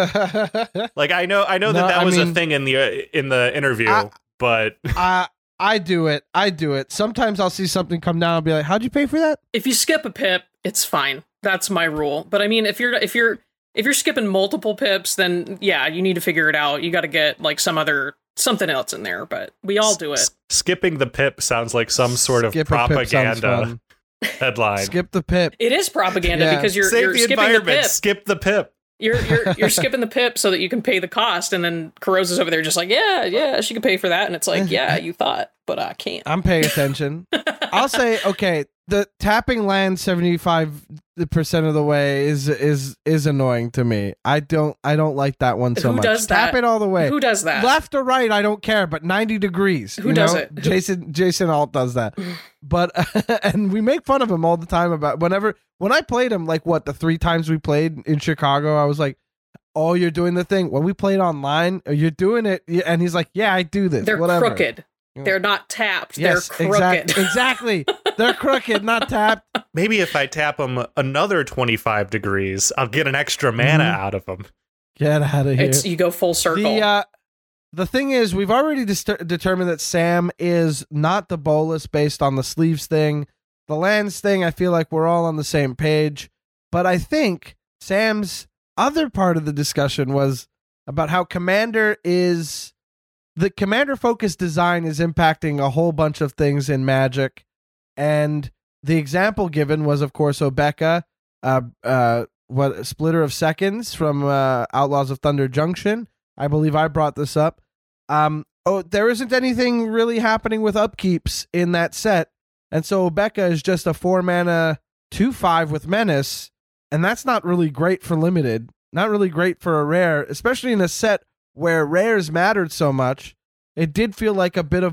Like I know that was a thing in the interview, but I do it. Sometimes I'll see something come down and be like, "How'd you pay for that?" If you skip a pip, it's fine. That's my rule. But I mean, if you're skipping multiple pips, then yeah, you need to figure it out. You got to get like something else in there. But we all do it. Skipping the pip sounds like some sort of propaganda headline. Skip the pip. It is propaganda because you're Save the skipping environment. the pip. Skip the pip. You're skipping the pip so that you can pay the cost, and then Carosa's over there just like, yeah, she can pay for that, and it's like, yeah, you thought, but I can't. I'm paying attention. I'll say, okay, the tapping land 75% of the way is annoying to me. I don't like that one so much. Who does that? Tap it all the way. Who does that? Left or right, I don't care, but 90 degrees. Who does it? Jason Alt does that. But and we make fun of him all the time about when I played him, like the 3 times we played in Chicago, I was like, "Oh, you're doing the thing." When we played online, you're doing it, and he's like, "Yeah, I do this." They're crooked. They're not tapped. Yes, they're crooked. Exactly. They're crooked, not tapped. Maybe if I tap them another 25 degrees, I'll get an extra mana out of them. Get out of here. You go full circle. The thing is, we've already determined that Sam is not the bolus based on the sleeves thing. The lands thing, I feel like we're all on the same page. But I think Sam's other part of the discussion was about how the commander focused design is impacting a whole bunch of things in Magic. And the example given was, of course, Obeka, Splitter of Seconds from Outlaws of Thunder Junction. I believe I brought this up. There isn't anything really happening with upkeeps in that set, and so Obeka is just a 4-mana 2/5 with Menace, and that's not really great for limited. Not really great for a rare, especially in a set where rares mattered so much. It did feel like a bit of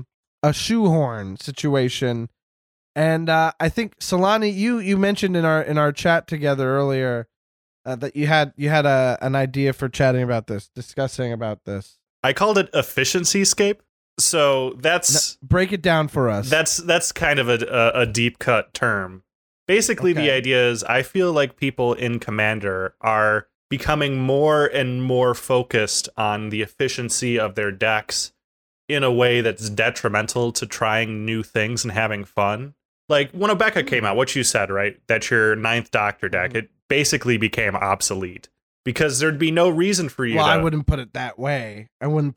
a shoehorn situation. And I think Solani, you mentioned in our chat together earlier that you had an idea for chatting about this, discussing about this. I called it efficiency scape. So break it down for us. That's kind of a deep cut term. Basically, Okay. The idea is I feel like people in Commander are becoming more and more focused on the efficiency of their decks in a way that's detrimental to trying new things and having fun. Like when Obeka came out, what you said, right? That your 9th Doctor deck, it basically became obsolete because there'd be no reason for you Well, to... I wouldn't put it that way.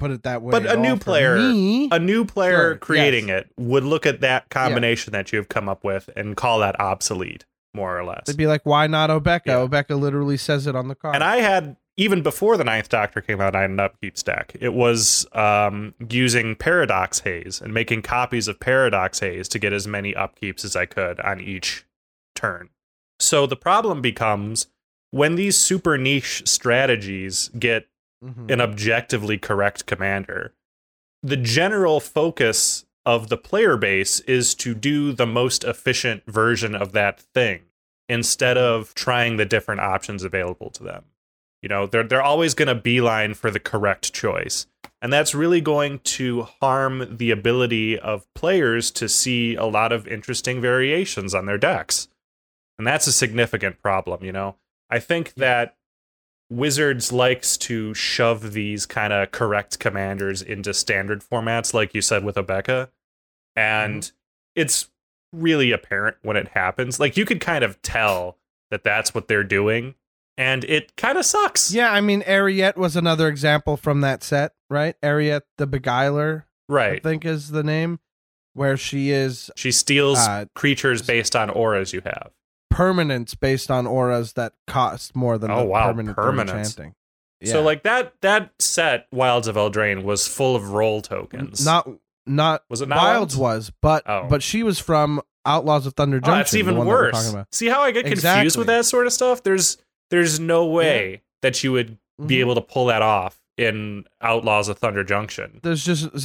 But at a new all. For player, me, Sure, creating yes. it would look at that combination that you've come up with and call that obsolete, more or less. they'd be like, why not Obeka? Yeah. Obeka literally says it on the card. And I had, even before the 9th Doctor came out, I had an upkeep stack. It was using Paradox Haze and making copies of Paradox Haze to get as many upkeeps as I could on each turn. So the problem becomes when these super niche strategies get Mhm. an objectively correct commander, the general focus of the player base is to do the most efficient version of that thing instead of trying the different options available to them. You know, they're always going to beeline for the correct choice. And that's really going to harm the ability of players to see a lot of interesting variations on their decks. And that's a significant problem, you know. I think that Wizards likes to shove these kind of correct commanders into standard formats, like you said with Obeka. And it's really apparent when it happens. Like, you could kind of tell that that's what they're doing. And it kind of sucks. Yeah, I mean, Ariette was another example from that set, right? Ariette the Beguiler, I Right. think is the name, where she is She steals Uh, creatures based on auras you have. permanence based on auras that cost more than Oh, the wow, permanent they're permanence. enchanting. So, Yeah. like, that set, Wilds of Eldraine, was full of roll tokens. not Was it not Wilds Wilds? was, Oh. but she was from Outlaws of Thunder Junction. Oh, that's even the one that we're worse. talking about. See how I get confused Exactly. with that sort of stuff? There's no way that you would be Mhm. able to pull that off in Outlaws of Thunder Junction. There's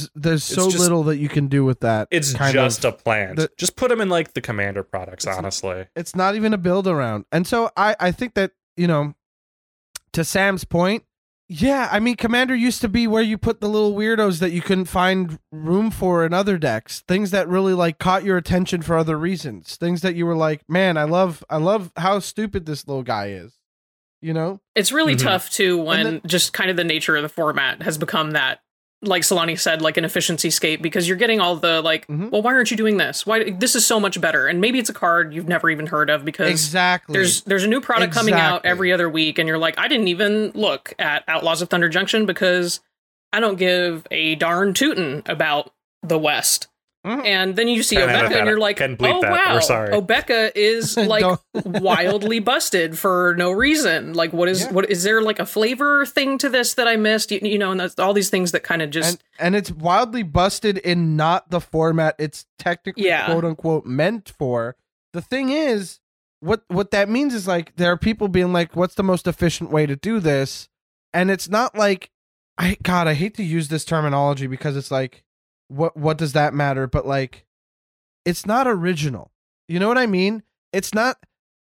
so just- little that you can do with that. It's kind just of, a plant. the- Just put them in like the Commander products, It's- honestly. It's not even a build around. And so I think that, you know, to Sam's point, yeah, I mean, Commander used to be where you put the little weirdos that you couldn't find room for in other decks. Things that really like caught your attention for other reasons. Things that you were like, man, I love how stupid this little guy is. You know? It's really Mhm. tough too when then- just kind of the nature of the format has become that, like Solani said, like an efficiency scape, because you're getting all the like, Mhm. well, why aren't you doing this? Why this is so much better? And maybe it's a card you've never even heard of because Exactly. there's a new product coming out Exactly. every other week, and you're like, I didn't even look at Outlaws of Thunder Junction because I don't give a darn tootin' about the West. Mhm. And then you see Can't edit Obeka, that. and you're like, Can bleep oh that. wow, We're sorry. Obeka is like Don't- wildly busted for no reason. Like, what is there like a flavor thing to this that I missed? You know, and that's all these things that kind of just and it's wildly busted in not the format it's technically Yeah. quote unquote meant for. The thing is, what that means is like there are people being like, what's the most efficient way to do this? And it's not like I hate to use this terminology because it's like what does that matter? But like it's not original. You know what I mean? It's not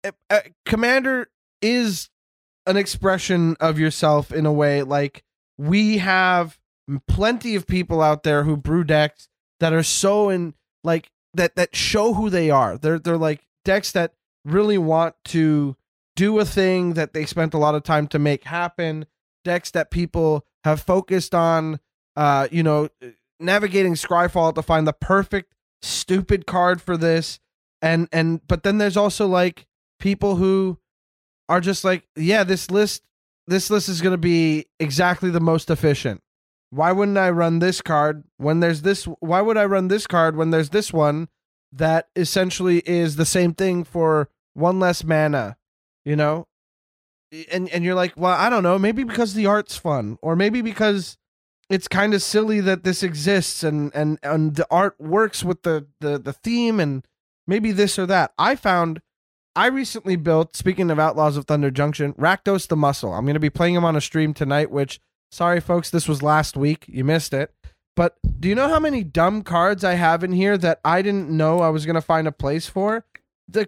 Commander is an expression of yourself in a way. Like we have plenty of people out there who brew decks that are so in like that show who they are. They're like decks that really want to do a thing that they spent a lot of time to make happen. Decks that people have focused on, you know, navigating Scryfall to find the perfect stupid card for this. And but then there's also like people who are just like, yeah, this list is going to be exactly the most efficient. Why wouldn't I run this card when there's this? Why would I run this card when there's this one that essentially is the same thing for one less mana, you know? And you're like, well, I don't know, maybe because the art's fun, or maybe because it's kind of silly that this exists and the art works with the theme, and maybe this or that. I recently built, speaking of Outlaws of Thunder Junction, Rakdos the Muscle. I'm going to be playing him on a stream tonight, which, sorry folks, this was last week. You missed it. But do you know how many dumb cards I have in here that I didn't know I was going to find a place for? The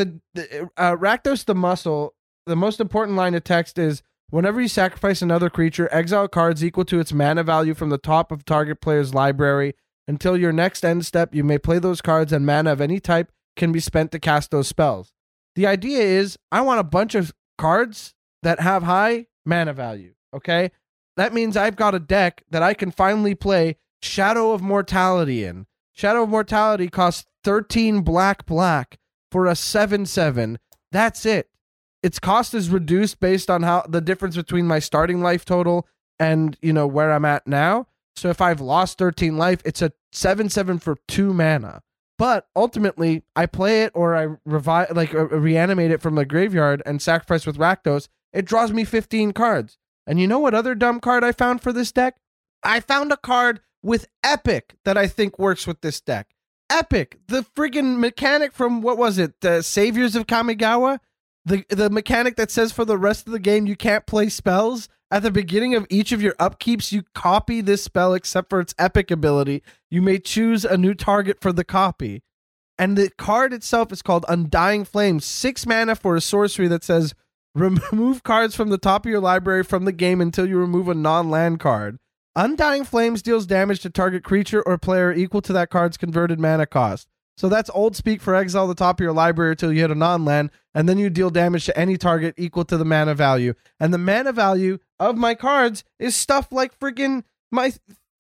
Rakdos the Muscle, the most important line of text is, whenever you sacrifice another creature, exile cards equal to its mana value from the top of target player's library. Until your next end step, you may play those cards, and mana of any type can be spent to cast those spells. The idea is, I want a bunch of cards that have high mana value, okay? That means I've got a deck that I can finally play Shadow of Mortality in. Shadow of Mortality costs 13 black for a 7/7. That's it. Its cost is reduced based on how the difference between my starting life total and, you know, where I'm at now. So if I've lost 13 life, it's a 7/7 for 2 mana. But ultimately, I play it, or I reanimate it from the graveyard and sacrifice with Rakdos. It draws me 15 cards. And you know what other dumb card I found for this deck? I found a card with Epic that I think works with this deck. Epic, the friggin' mechanic from, what was it, the Saviors of Kamigawa? The mechanic that says for the rest of the game you can't play spells. At the beginning of each of your upkeeps, you copy this spell except for its epic ability. You may choose a new target for the copy. And the card itself is called Undying Flames. 6 mana for a sorcery that says, remove cards from the top of your library from the game until you remove a non-land card. Undying Flames deals damage to target creature or player equal to that card's converted mana cost. So that's old speak for exile the top of your library until you hit a non-land, and then you deal damage to any target equal to the mana value. And the mana value of my cards is stuff like friggin' my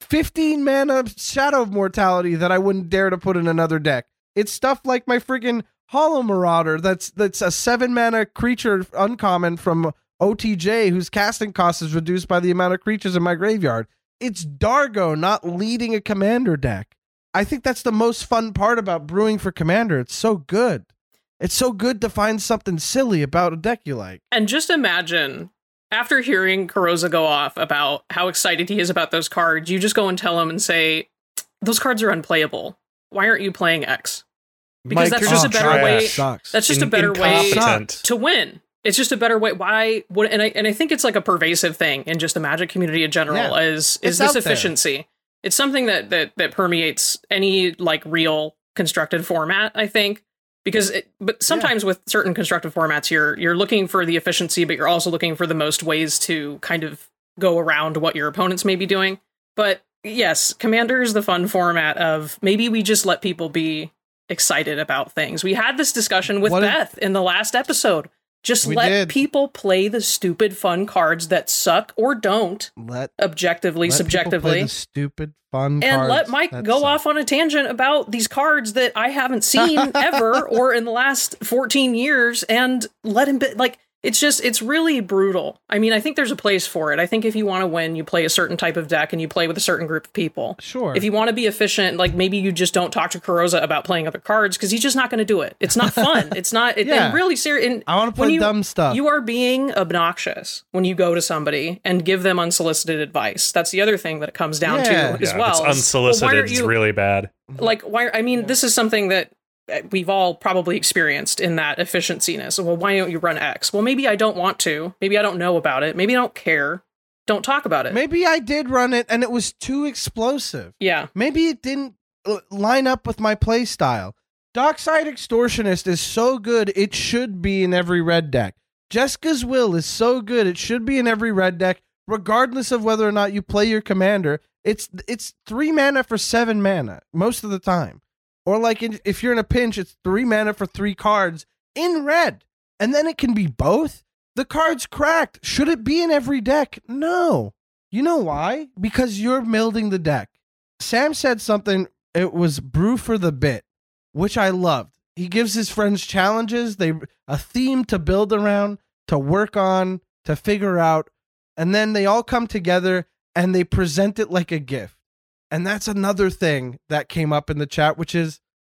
15 mana Shadow of Mortality that I wouldn't dare to put in another deck. It's stuff like my friggin' Hollow Marauder that's a 7 mana creature uncommon from OTJ whose casting cost is reduced by the amount of creatures in my graveyard. It's Dargo not leading a commander deck. I think that's the most fun part about brewing for Commander. It's so good. It's so good to find something silly about a deck you like. And just imagine, after hearing Karoza go off about how excited he is about those cards, you just go and tell him and say, those cards are unplayable. Why aren't you playing X? Because Mike, that's just a better way. Sucks. That's just a better way Incompetent. to win. It's just a better way. Why would, and I think it's like a pervasive thing in just the Magic community in general, is It's this out there. efficiency. It's something that permeates any like real constructed format, I think, because but sometimes with certain constructed formats, you're looking for the efficiency, but you're also looking for the most ways to kind of go around what your opponents may be doing. But yes, Commander is the fun format of maybe we just let people be excited about things. We had this discussion with Beth in the last episode. Just let people play the stupid fun cards that suck or don't. Objectively, subjectively. Play the stupid fun and cards let Mike go off on a tangent about these cards that I haven't seen ever or in the last 14 years, and let him be like, it's really brutal. I mean, I think there's a place for it. I think if you want to win, you play a certain type of deck and you play with a certain group of people. Sure. If you want to be efficient, like maybe you just don't talk to Karoza about playing other cards because he's just not going to do it. It's not fun. It's not. And really serious. I want to play dumb stuff. You are being obnoxious when you go to somebody and give them unsolicited advice. That's the other thing that it comes down to as well. It's unsolicited. It's really bad. Like, why? I mean, this is something that we've all probably experienced in that efficienciness. Well, why don't you run X? Well, maybe I don't want to. Maybe I don't know about it. Maybe I don't care. Don't talk about it. Maybe I did run it and it was too explosive. Yeah. Maybe it didn't line up with my play style. Dockside Extortionist is so good, it should be in every red deck. Jessica's Will is so good, it should be in every red deck, regardless of whether or not you play your commander. It's 3 mana for 7 mana most of the time. Or like if you're in a pinch, it's 3 mana for 3 cards in red. And then it can be both. The card's cracked. Should it be in every deck? No. You know why? Because you're building the deck. Sam said something, it was brew for the bit, which I loved. He gives his friends challenges, a theme to build around, to work on, to figure out, and then they all come together and they present it like a gift. And that's another thing that came up in the chat, which is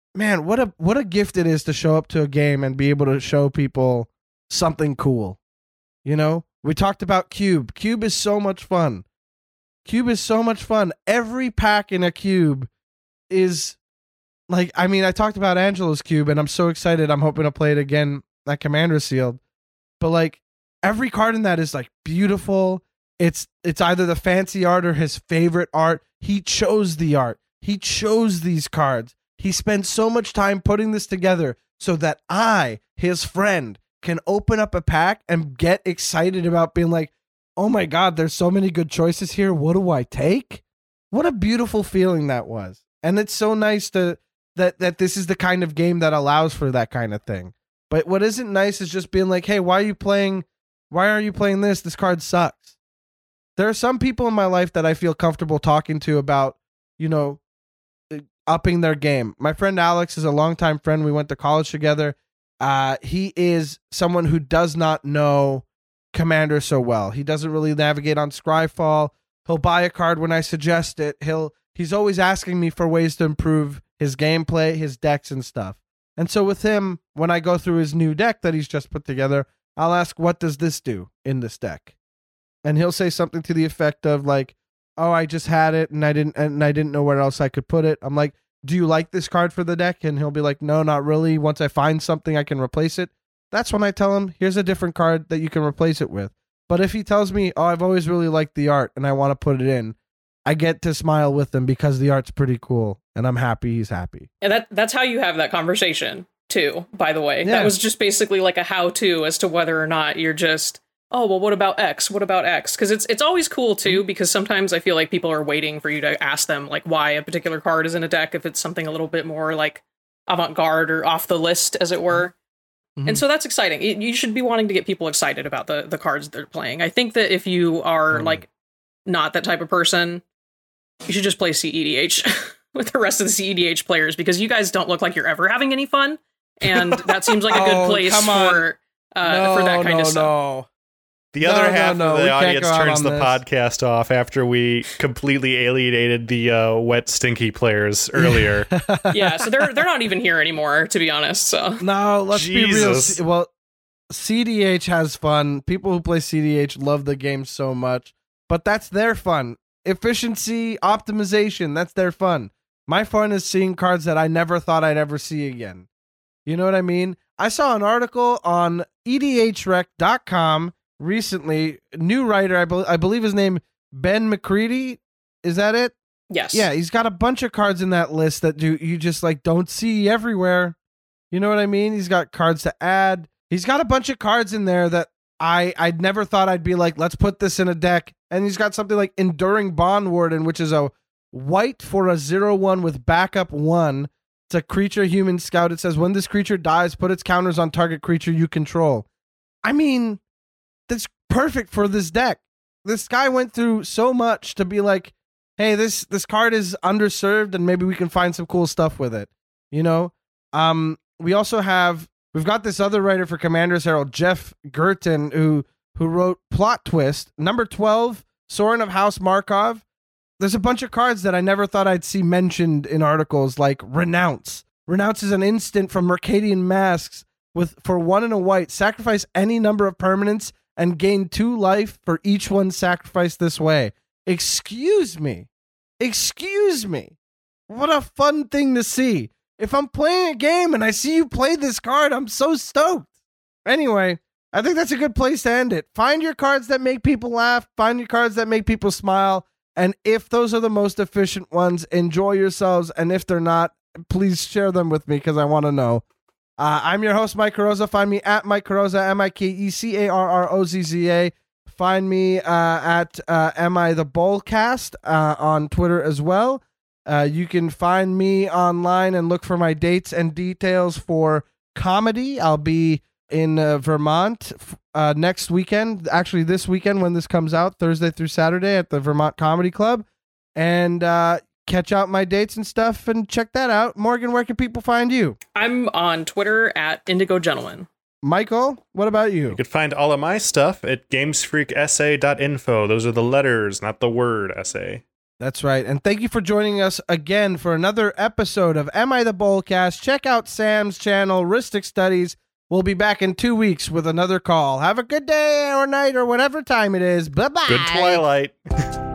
man, what a gift it is to show up to a game and be able to show people something cool. You know, we talked about Cube. Cube is so much fun. Every pack in a Cube is like, I mean, I talked about Angelo's Cube and I'm so excited. I'm hoping to play it again at Commander Sealed. But like every card in that is like beautiful. It's either the fancy art or his favorite art. He chose the art. He chose these cards. He spent so much time putting this together so that I, his friend, can open up a pack and get excited about being like, oh my God, there's so many good choices here. What do I take? What a beautiful feeling that was. And it's so nice that this is the kind of game that allows for that kind of thing. But what isn't nice is just being like, hey, why are you playing this? This card sucks. There are some people in my life that I feel comfortable talking to about, you know, upping their game. My friend Alex is a longtime friend. We went to college together. He is someone who does not know Commander so well. He doesn't really navigate on Scryfall. He'll buy a card when I suggest it. He's always asking me for ways to improve his gameplay, his decks and stuff. And so with him, when I go through his new deck that he's just put together, I'll ask, what does this do in this deck? And he'll say something to the effect of like, oh, I just had it and I didn't know where else I could put it. I'm like, do you like this card for the deck? And he'll be like, no, not really. Once I find something, I can replace it. That's when I tell him, here's a different card that you can replace it with. But if he tells me, oh, I've always really liked the art and I want to put it in, I get to smile with him because the art's pretty cool and I'm happy he's happy. And that's how you have that conversation too, by the way. Yeah. That was just basically like a how-to as to whether or not you're just, oh, well, what about X? What about X? Because it's always cool too, because sometimes I feel like people are waiting for you to ask them like why a particular card is in a deck if it's something a little bit more like avant-garde or off the list, as it were. Mm-hmm. And so that's exciting. You should be wanting to get people excited about the cards they're playing. I think that if you are like not that type of person, you should just play CEDH with the rest of the CEDH players, because you guys don't look like you're ever having any fun. And that seems like a good place for that kind of stuff. The other half of the audience turns the podcast off after we completely alienated the wet, stinky players earlier. Yeah, so they're not even here anymore, to be honest. So no, let's be real. Well, CDH has fun. People who play CDH love the game so much, but that's their fun. Efficiency, optimization, that's their fun. My fun is seeing cards that I never thought I'd ever see again. You know what I mean? I saw an article on edhrec.com recently, new writer, I believe his name, Ben McCready. Is that it? Yes. Yeah, he's got a bunch of cards in that list that you just like don't see everywhere. You know what I mean? He's got cards to add. He's got a bunch of cards in there that I'd never thought I'd be like, let's put this in a deck. And he's got something like Enduring Bond Warden, which is a white for a 0/1 with backup 1. It's a creature human scout. It says when this creature dies, put its counters on target creature you control. I mean, that's perfect for this deck. This guy went through so much to be like, hey, this card is underserved and maybe we can find some cool stuff with it. You know? We've got this other writer for Commander's Herald, Jeff Gerton, who wrote Plot Twist, number 12, Sorin of House Markov. There's a bunch of cards that I never thought I'd see mentioned in articles, like Renounce. Renounce is an instant from Mercadian Masks for 1 and a white. Sacrifice any number of permanents and gain 2 life for each one sacrificed this way. Excuse me. What a fun thing to see. If I'm playing a game and I see you play this card, I'm so stoked. Anyway, I think that's a good place to end it. Find your cards that make people laugh. Find your cards that make people smile. And if those are the most efficient ones, enjoy yourselves. And if they're not, please share them with me because I want to know. I'm your host, Mike Carrozza. Find me at Mike Carrozza, MikeCarrozza. Find me at Am the Bowlcast on Twitter as well. You can find me online and look for my dates and details for comedy. I'll be in Vermont next weekend, actually this weekend when this comes out, Thursday through Saturday at the Vermont Comedy Club. And catch out my dates and stuff and check that out. Morgan, where can people find you? I'm on Twitter at Indigo Gentleman. Michael, what about you? You can find all of my stuff at gamesfreakessay.info. Those are the letters, not the word essay. That's right. And thank you for joining us again for another episode of Am I the Bullcast? Check out Sam's channel, Ristic Studies. We'll be back in 2 weeks with another call. Have a good day or night or whatever time it is. Bye-bye. Good twilight.